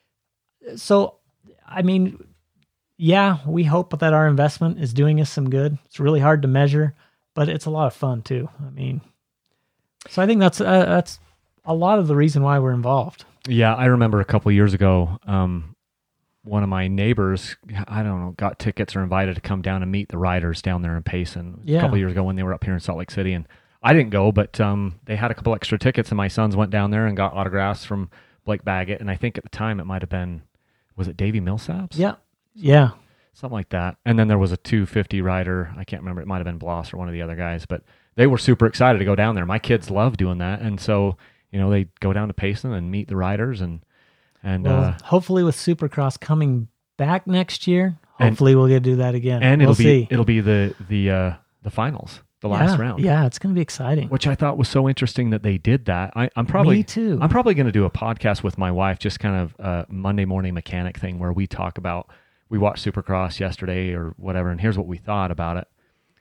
so, I mean, yeah, we hope that our investment is doing us some good. It's really hard to measure, but it's a lot of fun too. I mean, so I think that's a lot of the reason why we're involved. Yeah, I remember a couple of years ago, one of my neighbors, I don't know, got tickets or invited to come down and meet the riders down there in Payson a couple of years ago when they were up here in Salt Lake City. And I didn't go, but they had a couple extra tickets, and my sons went down there and got autographs from Blake Baggett. And I think at the time it might have been, was it Davey Millsaps? Yeah. Something like that. And then there was a 250 rider. I can't remember. It might have been Bloss or one of the other guys, but they were super excited to go down there. My kids love doing that. And so, they go down to Payson and meet the riders and hopefully with Supercross coming back next year, hopefully we'll get to do that again. And it'll be the finals, the last round. Yeah, it's going to be exciting. Which I thought was so interesting that they did that. I'm probably Me too. I'm probably going to do a podcast with my wife, just kind of a Monday morning mechanic thing where we talk about, we watched Supercross yesterday or whatever, and here's what we thought about it.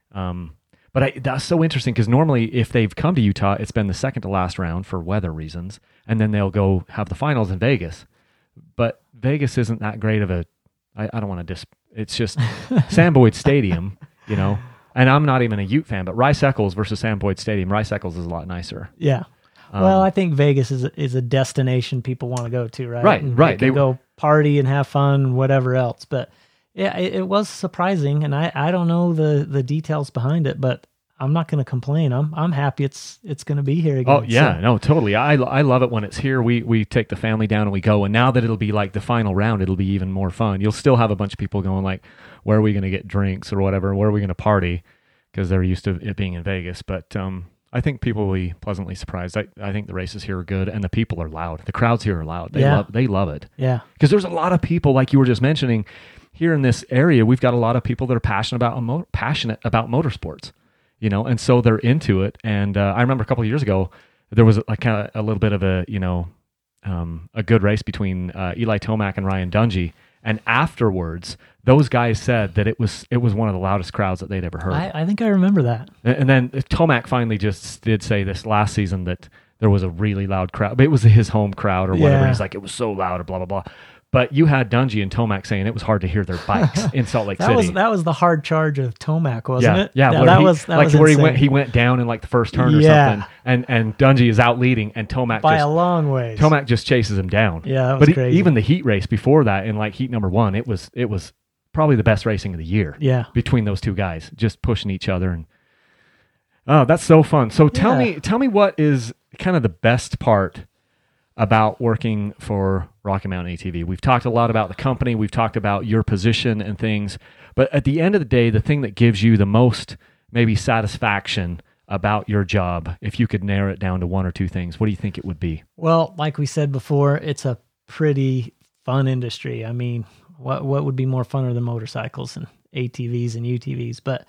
But that's so interesting because normally if they've come to Utah, it's been the second to last round for weather reasons, and then they'll go have the finals in Vegas. But Vegas isn't that great of I don't want to it's just Sam Boyd Stadium, and I'm not even a Ute fan, but Rice Eccles versus Sam Boyd Stadium, Rice Eccles is a lot nicer. Yeah. Well, I think Vegas is a destination people want to go to, right? Right, and right. They can go party and have fun and whatever else. But yeah, it was surprising, and I don't know the details behind it, but I'm not going to complain. I'm happy it's going to be here again. Oh yeah, so. No, totally. I love it when it's here. We take the family down and we go, and now that it'll be like the final round, it'll be even more fun. You'll still have a bunch of people going like, where are we going to get drinks or whatever? Where are we going to party? Because they're used to it being in Vegas. But I think people will be pleasantly surprised. I think the races here are good, and the people are loud. The crowds here are loud. They love it. Yeah. Because there's a lot of people, like you were just mentioning, here in this area. We've got a lot of people that are passionate about motorsports, and so they're into it. And I remember a couple of years ago, there was like kind of a little bit of a good race between Eli Tomac and Ryan Dungey. And afterwards, those guys said that it was one of the loudest crowds that they'd ever heard. I think I remember that. And then Tomac finally just did say this last season that there was a really loud crowd. But it was his home crowd or whatever. Yeah. He's like, it was so loud or blah, blah, blah. But you had Dungey and Tomac saying it was hard to hear their bikes in Salt Lake City. That was the hard charge of Tomac, wasn't it? Yeah, no, that was like was where insane. he went down in like the first turn or something, and Dungey is out leading, and Tomac by a long ways. Tomac just chases him down. Yeah, that was crazy. Even the heat race before that, in like heat number 1, it was probably the best racing of the year. Yeah, between those two guys, just pushing each other, and oh, that's so fun. So tell me what is kind of the best part about working for Rocky Mountain ATV. We've talked a lot about the company. We've talked about your position and things. But at the end of the day, the thing that gives you the most maybe satisfaction about your job, if you could narrow it down to one or two things, what do you think it would be? Well, like we said before, it's a pretty fun industry. I mean, what would be more funner than motorcycles and ATVs and UTVs? But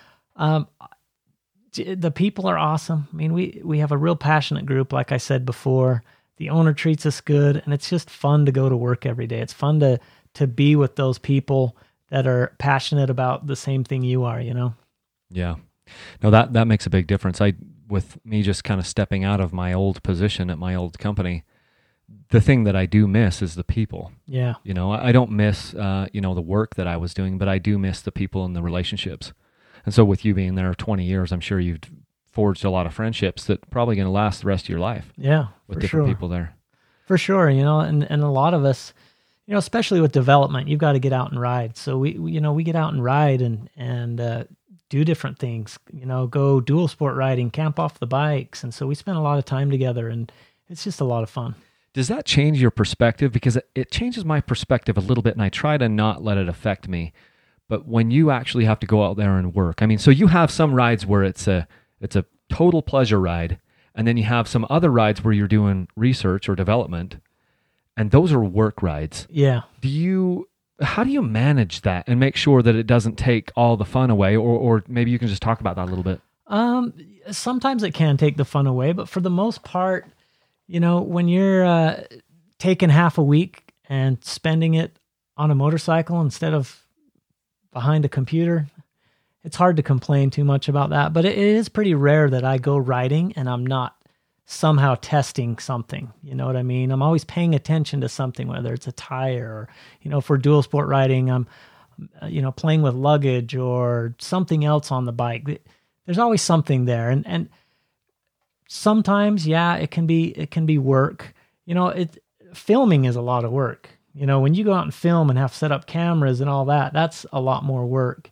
the people are awesome. I mean, we have a real passionate group, like I said before. The owner treats us good, and it's just fun to go to work every day. It's fun to be with those people that are passionate about the same thing you are, Yeah. No, that makes a big difference. With me just kind of stepping out of my old position at my old company, the thing that I do miss is the people. Yeah. You know, I don't miss, the work that I was doing, but I do miss the people and the relationships. And so with you being there 20 years, I'm sure you've forged a lot of friendships that probably going to last the rest of your life. Yeah, with for different sure. people there. For sure, and a lot of us, especially with development, you've got to get out and ride. So we get out and ride and do different things. Go dual sport riding, camp off the bikes, and so we spend a lot of time together, and it's just a lot of fun. Does that change your perspective? Because it changes my perspective a little bit, and I try to not let it affect me. But when you actually have to go out there and work, I mean, so you have some rides where it's a total pleasure ride, and then you have some other rides where you're doing research or development, and those are work rides. Yeah. How do you manage that and make sure that it doesn't take all the fun away? Or maybe you can just talk about that a little bit. Sometimes it can take the fun away, but for the most part, when you're taking half a week and spending it on a motorcycle instead of behind a computer, it's hard to complain too much about that. But it is pretty rare that I go riding and I'm not somehow testing something. You know what I mean? I'm always paying attention to something, whether it's a tire or, for dual sport riding, I'm, playing with luggage or something else on the bike. There's always something there. And sometimes, it can be work. Filming is a lot of work. When you go out and film and have set up cameras and all that, that's a lot more work.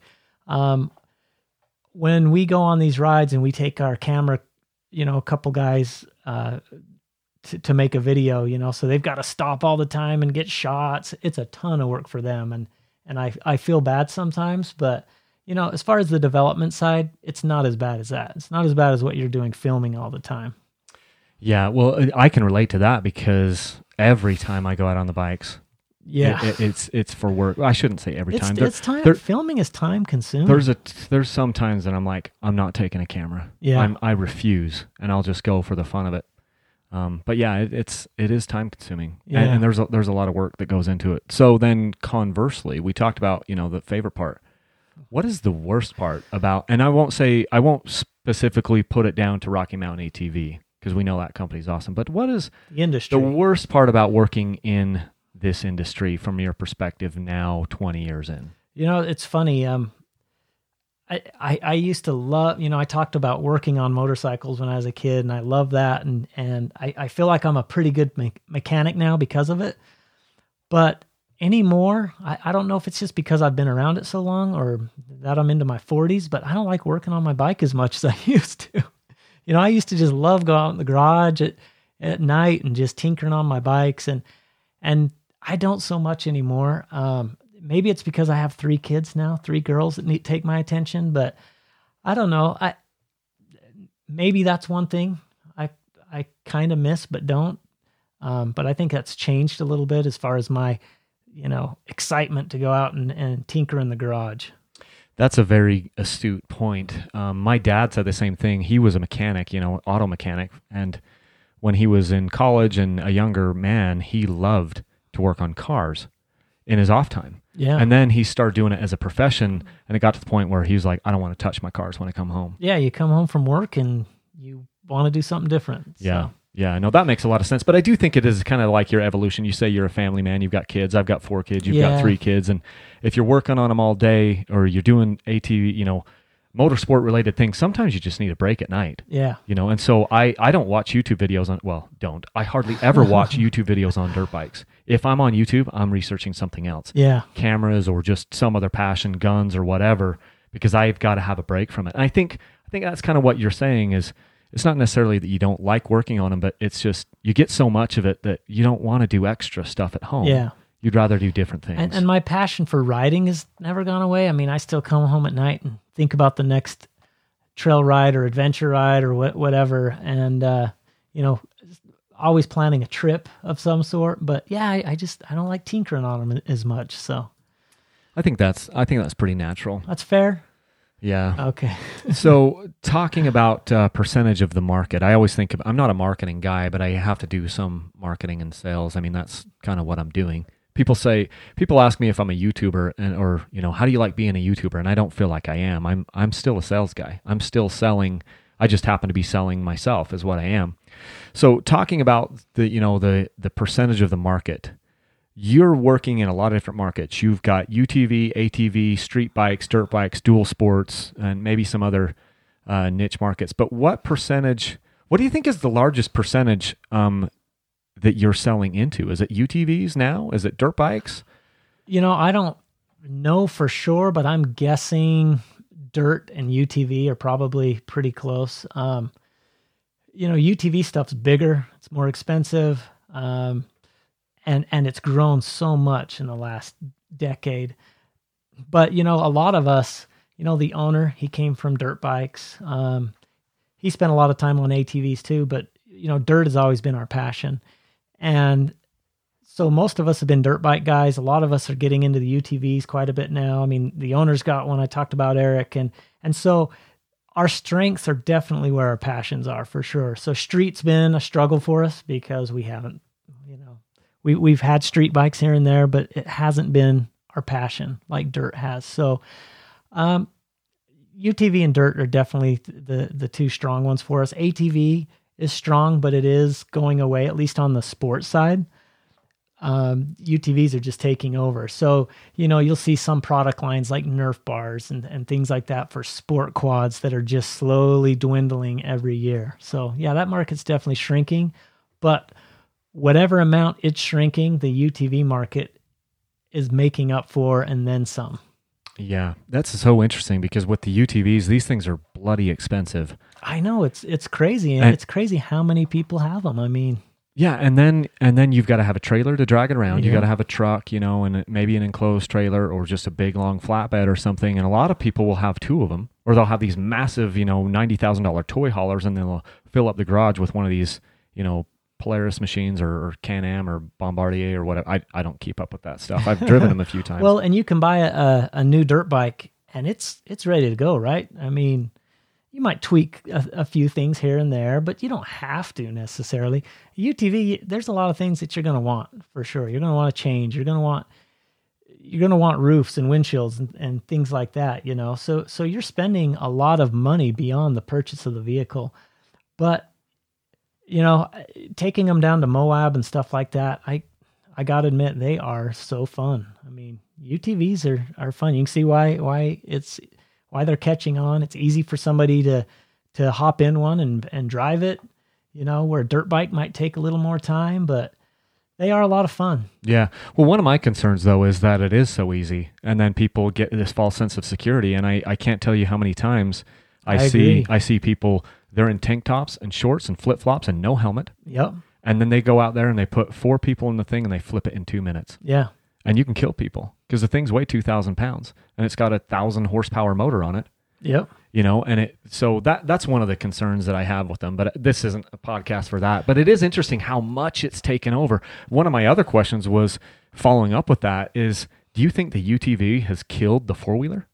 When we go on these rides and we take our camera, a couple guys to make a video, so they've got to stop all the time and get shots. It's a ton of work for them, and I feel bad sometimes, but as far as the development side, it's not as bad as that. It's not as bad as what you're doing filming all the time. Yeah, well, I can relate to that because every time I go out on the bikes, it's for work. I shouldn't say every time. It's time. Filming is time consuming. There's some times that I'm like, I'm not taking a camera. Yeah, I refuse, and I'll just go for the fun of it. But yeah, it is time consuming, and there's a lot of work that goes into it. So then, conversely, we talked about the favorite part. What is the worst part about? And I won't specifically put it down to Rocky Mountain ATV because we know that company's awesome. But what is the industry? The worst part about working in this industry from your perspective now, 20 years in? It's funny. I used to love, I talked about working on motorcycles when I was a kid, and I love that. And I feel like I'm a pretty good mechanic now because of it. But anymore, I don't know if it's just because I've been around it so long or that I'm into my 40s, but I don't like working on my bike as much as I used to. I used to just love going out in the garage at night and just tinkering on my bikes, and I don't so much anymore. Maybe it's because I have 3 kids now, 3 girls that take my attention, but I don't know. Maybe that's one thing I kind of miss but don't. But I think that's changed a little bit as far as my excitement to go out and tinker in the garage. That's a very astute point. My dad said the same thing. He was a mechanic, auto mechanic. And when he was in college and a younger man, he loved to work on cars in his off time. Yeah. And then he started doing it as a profession. And it got to the point where he was like, I don't want to touch my cars when I come home. Yeah. You come home from work and you want to do something different. Yeah. So. Yeah, no, that makes a lot of sense. But I do think it is kind of like your evolution. You say you're a family man. You've got kids. I've got 4 kids. You've got 3 kids. And if you're working on them all day or you're doing ATV, motorsport related things, sometimes you just need a break at night. Yeah. And so I don't watch YouTube videos I hardly ever watch YouTube videos on dirt bikes. If I'm on YouTube, I'm researching something else. Yeah. Cameras or just some other passion, guns or whatever, because I've got to have a break from it. And I think that's kind of what you're saying is, it's not necessarily that you don't like working on them, but it's just you get so much of it that you don't want to do extra stuff at home. Yeah. You'd rather do different things. And my passion for riding has never gone away. I mean, I still come home at night and think about the next trail ride or adventure ride or whatever. And, always planning a trip of some sort. But yeah, I don't like tinkering on them as much. So I think that's pretty natural. That's fair. Yeah. Okay. So talking about percentage of the market, I always think I'm not a marketing guy, but I have to do some marketing and sales. I mean, that's kind of what I'm doing. People ask me if I'm a YouTuber or how do you like being a YouTuber? And I don't feel like I am. I'm still a sales guy. I'm still selling. I just happen to be selling myself is what I am. So talking about the percentage of the market, you're working in a lot of different markets. You've got UTV, ATV, street bikes, dirt bikes, dual sports, and maybe some other niche markets. But what do you think is the largest percentage that you're selling into? Is it UTVs now? Is it dirt bikes? I don't know for sure, but I'm guessing dirt and UTV are probably pretty close. UTV stuff's bigger, it's more expensive, and it's grown so much in the last decade. But a lot of us, the owner, he came from dirt bikes. He spent a lot of time on ATVs too, but dirt has always been our passion. And so most of us have been dirt bike guys. A lot of us are getting into the UTVs quite a bit now. I mean, the owner's got one. I talked about Eric. And so our strengths are definitely where our passions are, for sure. So street's been a struggle for us because we haven't, we've had street bikes here and there, but it hasn't been our passion like dirt has. So UTV and dirt are definitely the two strong ones for us. ATV is strong, but it is going away, at least on the sports side. UTVs are just taking over. So, you'll see some product lines like Nerf bars and things like that for sport quads that are just slowly dwindling every year. So yeah, that market's definitely shrinking, but whatever amount it's shrinking, the UTV market is making up for and then some. Yeah, that's so interesting because with the UTVs, these things are bloody expensive. I know, it's crazy. And it's crazy how many people have them. I mean, yeah, and then you've got to have a trailer to drag it around. Yeah. You got to have a truck, and maybe an enclosed trailer or just a big long flatbed or something. And a lot of people will have two of them, or they'll have these massive, $90,000 toy haulers, and they'll fill up the garage with one of these, Polaris machines or Can-Am or Bombardier or whatever. I don't keep up with that stuff. I've driven them a few times. Well, and you can buy a new dirt bike and it's ready to go, right? I mean, you might tweak a few things here and there, but you don't have to necessarily. UTV, there's a lot of things that you're going to want for sure. You're going to want to change. You're going to want roofs and windshields and things like that, So you're spending a lot of money beyond the purchase of the vehicle. But taking them down to Moab and stuff like that, I got to admit they are so fun. I mean, UTVs are fun. You can see why they're catching on. It's easy for somebody to hop in one and drive it, where a dirt bike might take a little more time, but they are a lot of fun. Yeah. Well, one of my concerns though is that it is so easy and then people get this false sense of security. And I can't tell you how many times I see people, they're in tank tops and shorts and flip-flops and no helmet. Yep. And then they go out there and they put 4 people in the thing and they flip it in 2 minutes. Yeah. And you can kill people because the thing's weigh 2,000 pounds and it's got a 1,000 horsepower motor on it. Yep. So that's one of the concerns that I have with them, but this isn't a podcast for that. But it is interesting how much it's taken over. One of my other questions was following up with that is, do you think the UTV has killed the four-wheeler?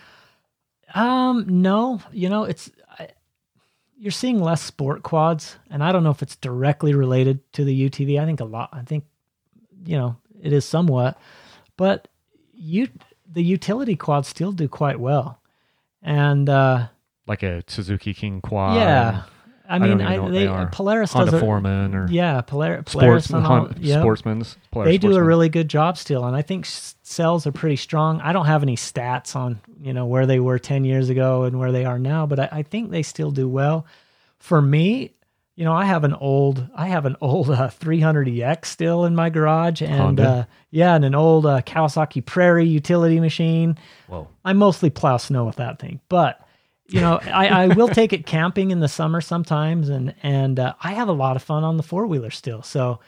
No, you're seeing less sport quads, and I don't know if it's directly related to the UTV. I think it is somewhat, but the utility quads still do quite well. And like a Suzuki King quad. Yeah. I mean, Polaris Honda does Foreman or Polaris Sportsman's. Polaris they do a really good job still, and I think sales are pretty strong. I don't have any stats on where they were 10 years ago and where they are now, but I think they still do well. For me, I have an old 300EX still in my garage, and and an old Kawasaki Prairie utility machine. Whoa! I mostly plow snow with that thing, but. I will take it camping in the summer sometimes, and I have a lot of fun on the four-wheeler still. So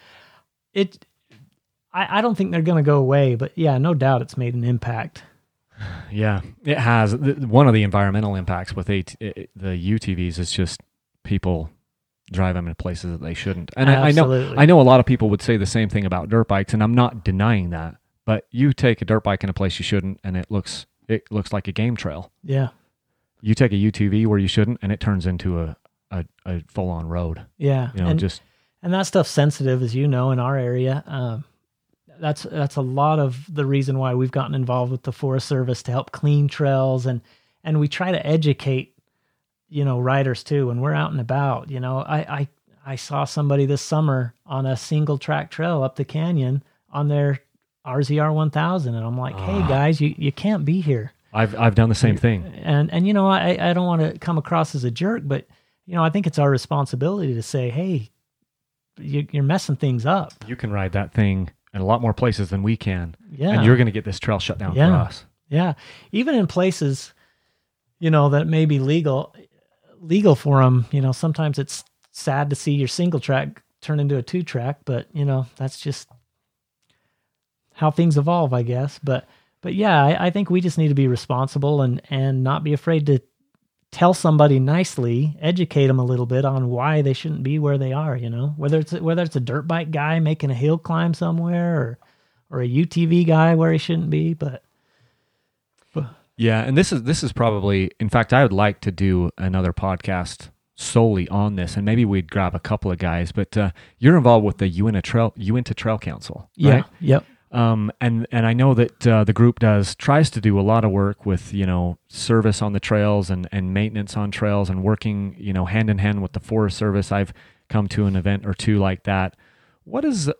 I don't think they're going to go away, but yeah, no doubt it's made an impact. Yeah, it has. One of the environmental impacts with the UTVs is just people drive them in places that they shouldn't. And I know a lot of people would say the same thing about dirt bikes, and I'm not denying that. But you take a dirt bike in a place you shouldn't, and it looks like a game trail. Yeah. You take a UTV where you shouldn't, and it turns into a full-on road. Yeah, and that stuff's sensitive, as you know, in our area. That's a lot of the reason why we've gotten involved with the Forest Service to help clean trails, and we try to educate, riders too when we're out and about. I I saw somebody this summer on a single track trail up the canyon on their RZR 1000, and I'm like, hey guys, you can't be here. I've done the same thing. And you know, I don't want to come across as a jerk, but you know, I think it's our responsibility to say, hey, you're messing things up. You can ride that thing in a lot more places than we can. Yeah. And you're going to get this trail shut down for us. Yeah. Even in places, you know, that may be legal for them, you know, sometimes it's sad to see your single track turn into a 2-track, but you know, that's just how things evolve, I guess. But yeah, I think we just need to be responsible and not be afraid to tell somebody nicely, educate them a little bit on why they shouldn't be where they are, you know, whether it's a dirt bike guy making a hill climb somewhere or a UTV guy where he shouldn't be, but yeah. And this is probably, in fact, I would like to do another podcast solely on this, and maybe we'd grab a couple of guys, but you're involved with the Uinta Trail Council, right? Yeah. Yep. And I know that the group tries to do a lot of work with, you know, service on the trails and maintenance on trails and working, you know, hand in hand with the Forest Service. I've come to an event or two like that. What is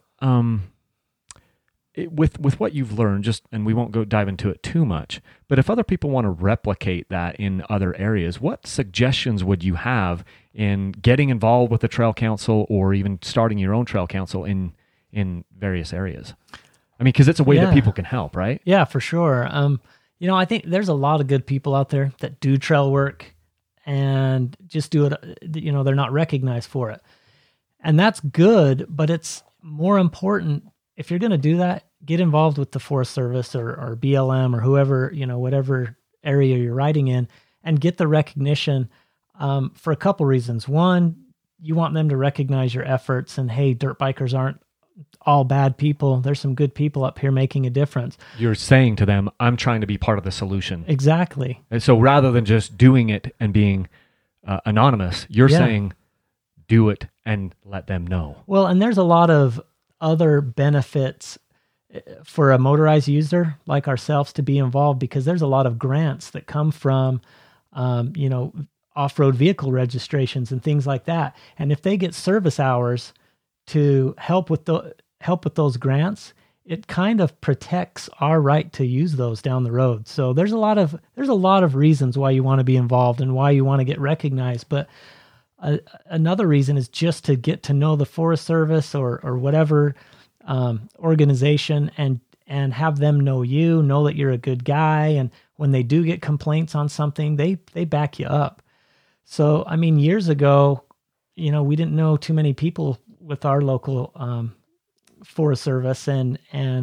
with what you've learned, and we won't dive into it too much, but if other people want to replicate that in other areas, what suggestions would you have in getting involved with the Trail Council or even starting your own Trail Council in various areas? I mean, because it's a way that people can help, right? Yeah, for sure. You know, I think there's a lot of good people out there that do trail work and just do it, you know, they're not recognized for it. And that's good, but it's more important, if you're going to do that, get involved with the Forest Service or BLM or whoever, you know, whatever area you're riding in, and get the recognition for a couple reasons. One, you want them to recognize your efforts and, hey, dirt bikers aren't all bad people. There's some good people up here making a difference. You're saying to them, I'm trying to be part of the solution. Exactly. And so rather than just doing it and being anonymous, you're saying do it and let them know. Well, and there's a lot of other benefits for a motorized user like ourselves to be involved, because there's a lot of grants that come from, you know, off-road vehicle registrations and things like that. And if they get service hours to help with those grants, it kind of protects our right to use those down the road. So there's a lot of reasons why you want to be involved and why you want to get recognized. But another reason is just to get to know the Forest Service or whatever organization and have them know that you're a good guy. And when they do get complaints on something, they back you up. So, I mean, years ago, you know, we didn't know too many people with our local Forest Service, and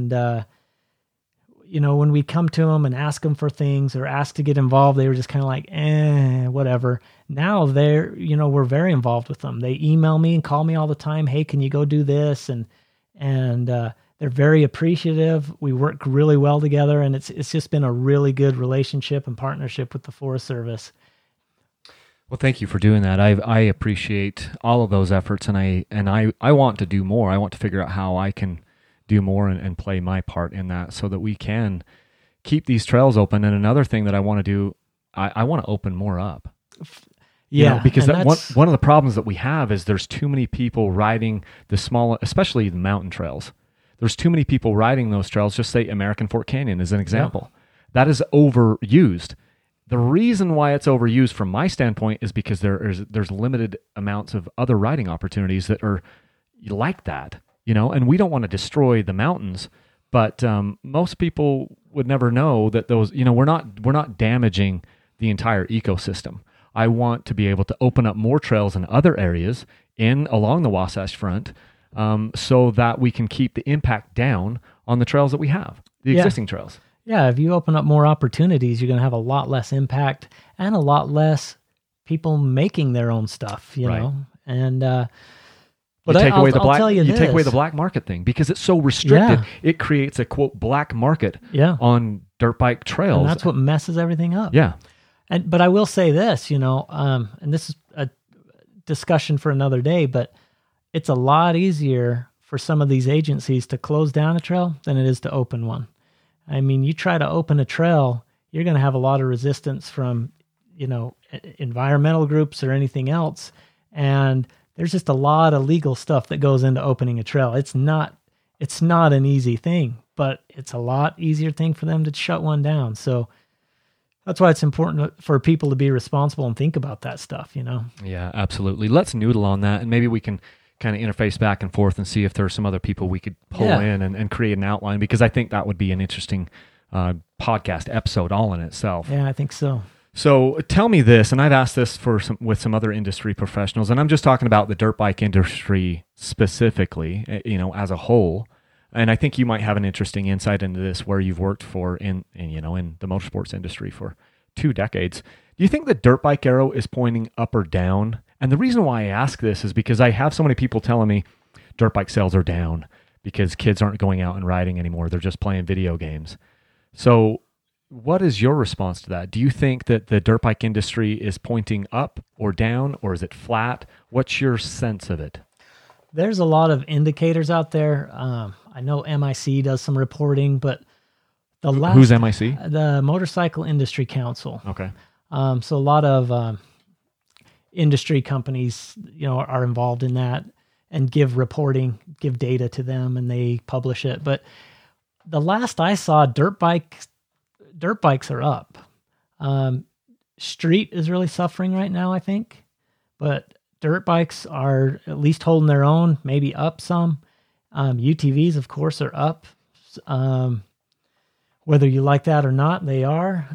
you know, when we come to them and ask them for things or ask to get involved, they were just kind of like, whatever. Now we're very involved with them. They email me and call me all the time. Hey, can you go do this? And they're very appreciative. We work really well together, and it's just been a really good relationship and partnership with the Forest Service. Well, thank you for doing that. I appreciate all of those efforts, and I want to do more. I want to figure out how I can do more and play my part in that so that we can keep these trails open. And another thing that I want to do, I want to open more up. Yeah, you know, because one of the problems that we have is there's too many people riding the small, especially the mountain trails. There's too many people riding those trails. Just say American Fork Canyon as an example. Yeah. That is overused. The reason why it's overused from my standpoint is because there's limited amounts of other riding opportunities that are like that, you know, and we don't want to destroy the mountains, but most people would never know that those, you know, we're not damaging the entire ecosystem. I want to be able to open up more trails in other areas along the Wasatch Front, so that we can keep the impact down on the trails that we have, the existing trails. Yeah, if you open up more opportunities, you're going to have a lot less impact and a lot less people making their own stuff, you know. And but you take away the black market thing because it's so restricted. Yeah. It creates a quote black market on dirt bike trails. And that's what messes everything up. Yeah. But I will say this, you know, and this is a discussion for another day, but it's a lot easier for some of these agencies to close down a trail than it is to open one. I mean, you try to open a trail, you're going to have a lot of resistance from, you know, environmental groups or anything else. And there's just a lot of legal stuff that goes into opening a trail. It's not an easy thing, but it's a lot easier thing for them to shut one down. So that's why it's important for people to be responsible and think about that stuff, Yeah, absolutely. Let's noodle on that, and maybe we can kind of interface back and forth and see if there's some other people we could pull in and create an outline, because I think that would be an interesting podcast episode all in itself. Yeah, I think so. So tell me this, and I've asked this with some other industry professionals, and I'm just talking about the dirt bike industry specifically, as a whole. And I think you might have an interesting insight into this, where you've worked in the motorsports industry for 2 decades. Do you think the dirt bike arrow is pointing up or down? And the reason why I ask this is because I have so many people telling me dirt bike sales are down because kids aren't going out and riding anymore. They're just playing video games. So what is your response to that? Do you think that the dirt bike industry is pointing up or down, or is it flat? What's your sense of it? There's a lot of indicators out there. I know MIC does some reporting, but who's MIC? The Motorcycle Industry Council. Okay. So a lot of industry companies, are involved in that and give data to them, and they publish it. But the last I saw, dirt bikes are up. Street is really suffering right now, I think, but dirt bikes are at least holding their own, maybe up some. UTVs, of course, are up. Whether you like that or not, they are.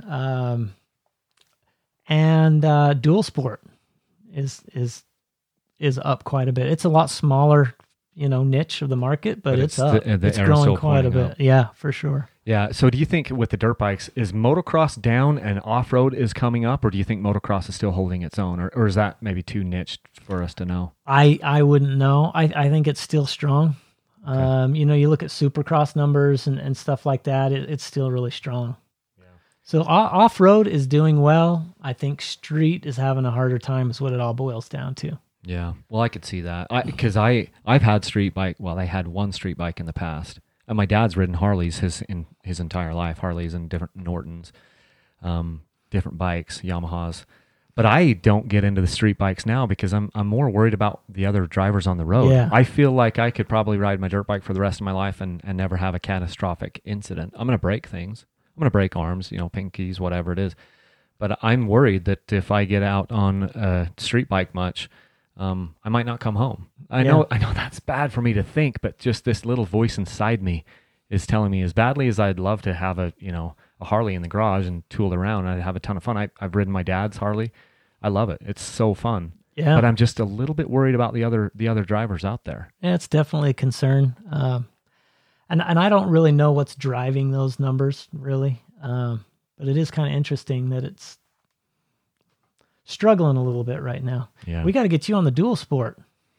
And dual sport is up quite a bit. It's a lot smaller, niche of the market, but it's up. It's growing quite a bit. Yeah, for sure. Yeah. So do you think with the dirt bikes, is motocross down and off-road is coming up, or do you think motocross is still holding its own, or is that maybe too niche for us to know? I wouldn't know. I think it's still strong. Okay. You look at Supercross numbers and stuff like that, it's still really strong. Yeah. So off-road is doing well. I think street is having a harder time is what it all boils down to. Yeah. Well, I could see that because I've had street bike. Well, I had one street bike in the past. And my dad's ridden Harleys his entire life, Harleys and different Nortons, different bikes, Yamahas. But I don't get into the street bikes now because I'm more worried about the other drivers on the road. Yeah. I feel like I could probably ride my dirt bike for the rest of my life and never have a catastrophic incident. I'm going to break things. I'm going to break arms, pinkies, whatever it is. But I'm worried that if I get out on a street bike much, I might not come home. I know that's bad for me to think, but just this little voice inside me is telling me, as badly as I'd love to have a Harley in the garage and tool around, I'd have a ton of fun. I've ridden my dad's Harley. I love it. It's so fun. Yeah. But I'm just a little bit worried about the other drivers out there. Yeah, it's definitely a concern. And I don't really know what's driving those numbers really. But it is kind of interesting that it's struggling a little bit right now. Yeah. We got to get you on the dual sport.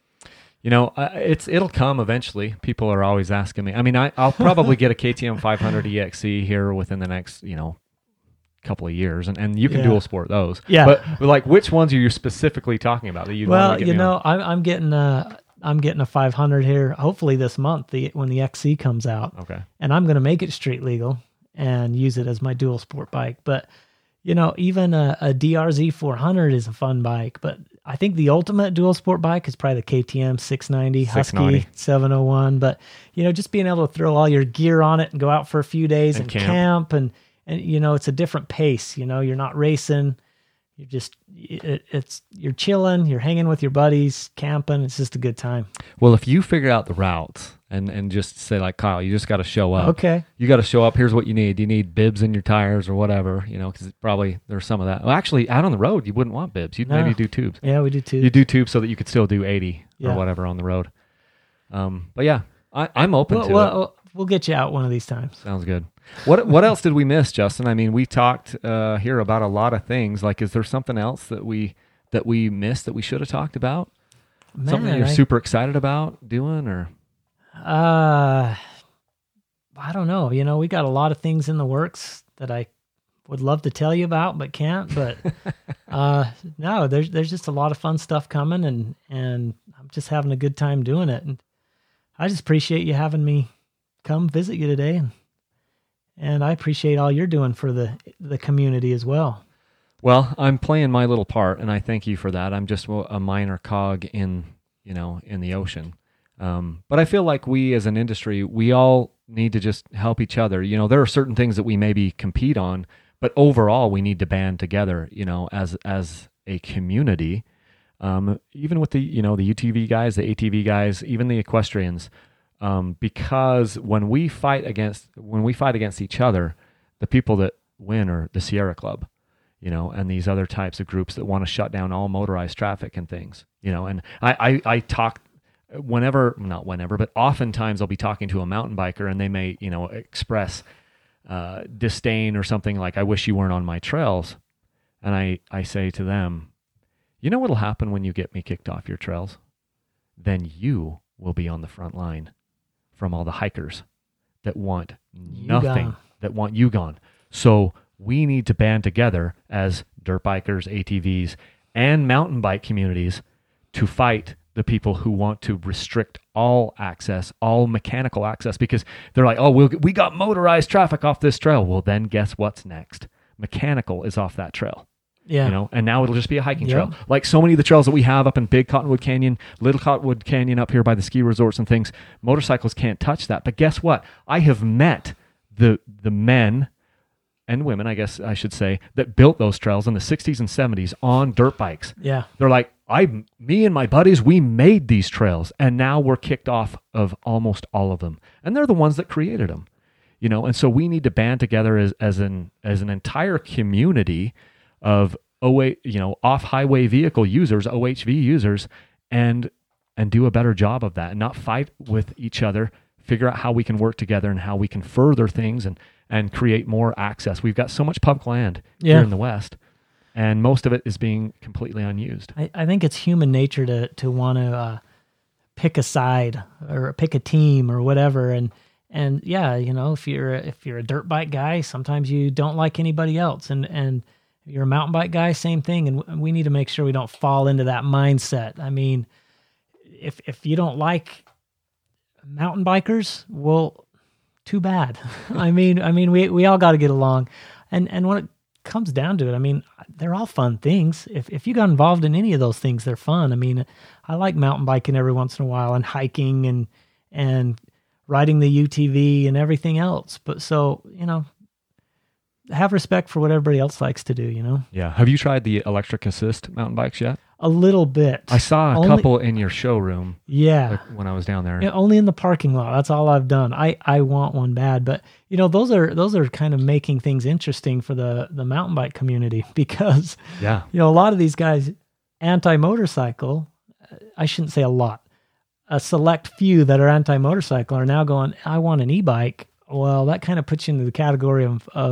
It'll come eventually. People are always asking me. I mean, I'll probably get a KTM 500 EXC here within the next, couple of years, and you can dual sport those. Yeah. But like, which ones are you specifically talking about that you? Well, I'm getting a 500 here, hopefully this month when the XC comes out. Okay. And I'm going to make it street legal and use it as my dual sport bike. But even a DRZ 400 is a fun bike, but I think the ultimate dual sport bike is probably the KTM 690, Husky 701. But, just being able to throw all your gear on it and go out for a few days and camp and it's a different pace. You're not racing. You're just, you're chilling, you're hanging with your buddies, camping. It's just a good time. Well, if you figure out the routes and just say like, Kyle, you just got to show up. Okay. You got to show up. Here's what you need. You need bibs in your tires or whatever, because probably there's some of that. Well, actually out on the road, you wouldn't want bibs. You'd maybe do tubes. Yeah, we do tubes. You do tubes so that you could still do 80 or whatever on the road. But yeah, I'm open to it. We'll get you out one of these times. Sounds good. What else did we miss, Justin? I mean, we talked here about a lot of things. Like, is there something else that we missed that we should have talked about? Man, something you're super excited about doing, or? I don't know. We got a lot of things in the works that I would love to tell you about, but can't. But no, there's just a lot of fun stuff coming, and I'm just having a good time doing it. And I just appreciate you having me come visit you today, and I appreciate all you're doing for the community as well. Well, I'm playing my little part, and I thank you for that. I'm just a minor cog in in the ocean. But I feel like we as an industry, we all need to just help each other. There are certain things that we maybe compete on, but overall we need to band together, as a community. Even with the, the UTV guys, the ATV guys, even the equestrians, because when we fight against each other, the people that win are the Sierra Club, and these other types of groups that want to shut down all motorized traffic and things, and I talk not whenever, but oftentimes I'll be talking to a mountain biker and they may, express disdain or something like, I wish you weren't on my trails. And I say to them, what'll happen when you get me kicked off your trails? Then you will be on the front line from all the hikers that want nothing, that want you gone. So we need to band together as dirt bikers, ATVs, and mountain bike communities to fight the people who want to restrict all access, all mechanical access, because they're like, oh, we got motorized traffic off this trail. Well, then guess what's next? Mechanical is off that trail. Yeah. And now it'll just be a hiking trail. Like so many of the trails that we have up in Big Cottonwood Canyon, Little Cottonwood Canyon up here by the ski resorts and things, motorcycles can't touch that. But guess what? I have met the men and women, I guess I should say, that built those trails in the 60s and 70s on dirt bikes. Yeah. They're like, me and my buddies, we made these trails, and now we're kicked off of almost all of them. And they're the ones that created them, and so we need to band together as an entire community of off-highway vehicle users, OHV users, and do a better job of that and not fight with each other, figure out how we can work together and how we can further things and create more access. We've got so much public land here in the West, and most of it is being completely unused. I think it's human nature to want to pick a side or pick a team or whatever. And yeah, if you're a dirt bike guy, sometimes you don't like anybody else. And if you're a mountain bike guy, same thing. And we need to make sure we don't fall into that mindset. I mean, if you don't like mountain bikers, well, too bad. I mean, we all got to get along. And when it comes down to it, I mean, they're all fun things. If you got involved in any of those things, they're fun. I mean, I like mountain biking every once in a while and hiking and riding the UTV and everything else. But so, have respect for what everybody else likes to do, Yeah. Have you tried the electric assist mountain bikes yet? A little bit. I saw a couple in your showroom. Yeah. When I was down there. Yeah, only in the parking lot. That's all I've done. I want one bad, but those are kind of making things interesting for the mountain bike community because a lot of these guys anti-motorcycle, I shouldn't say a lot. A select few that are anti-motorcycle are now going, I want an e-bike. Well, that kind of puts you into the category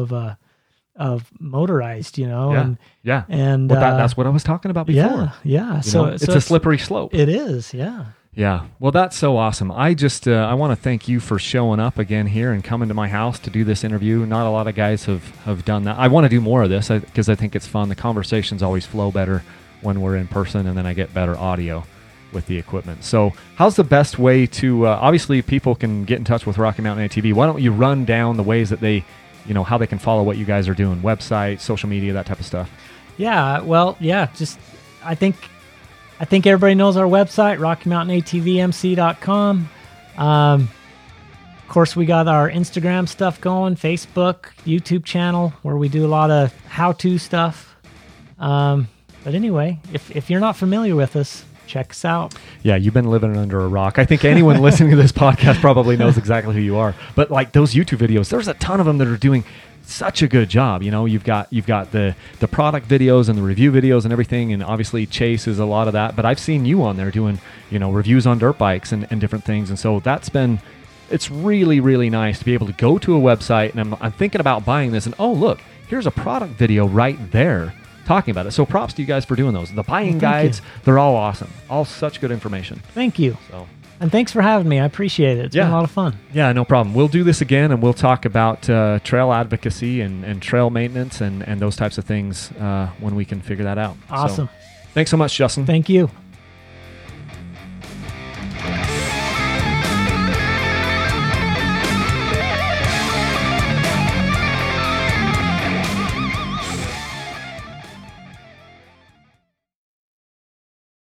of motorized, and that's what I was talking about before. Yeah. So it's a slippery slope. It is. Yeah. Yeah. Well, that's so awesome. I just I want to thank you for showing up again here and coming to my house to do this interview. Not a lot of guys have done that. I want to do more of this because I think it's fun. The conversations always flow better when we're in person, and then I get better audio with the equipment. So how's the best way to, obviously people can get in touch with Rocky Mountain ATV. Why don't you run down the ways that they, how they can follow what you guys are doing, website, social media, that type of stuff? Yeah. Well, yeah, just, I think everybody knows our website, RockyMountainATVMC.com. Of course, we got our Instagram stuff going, Facebook, YouTube channel, where we do a lot of how-to stuff. But anyway, if you're not familiar with us, check us out. Yeah, you've been living under a rock. I think anyone listening to this podcast probably knows exactly who you are. But like those YouTube videos, there's a ton of them that are doing such a good job. You've got the product videos and the review videos and everything, and obviously Chase is a lot of that. But I've seen you on there doing reviews on dirt bikes and different things, and so it's really, really nice to be able to go to a website and I'm thinking about buying this, and oh look, here's a product video right there talking about it. So props to you guys for doing those. The buying guides, they're all awesome. All such good information. Thank you. So, and thanks for having me. I appreciate it. It's been a lot of fun. Yeah, no problem. We'll do this again, and we'll talk about trail advocacy and trail maintenance and those types of things when we can figure that out. Awesome. So, thanks so much, Justin. Thank you.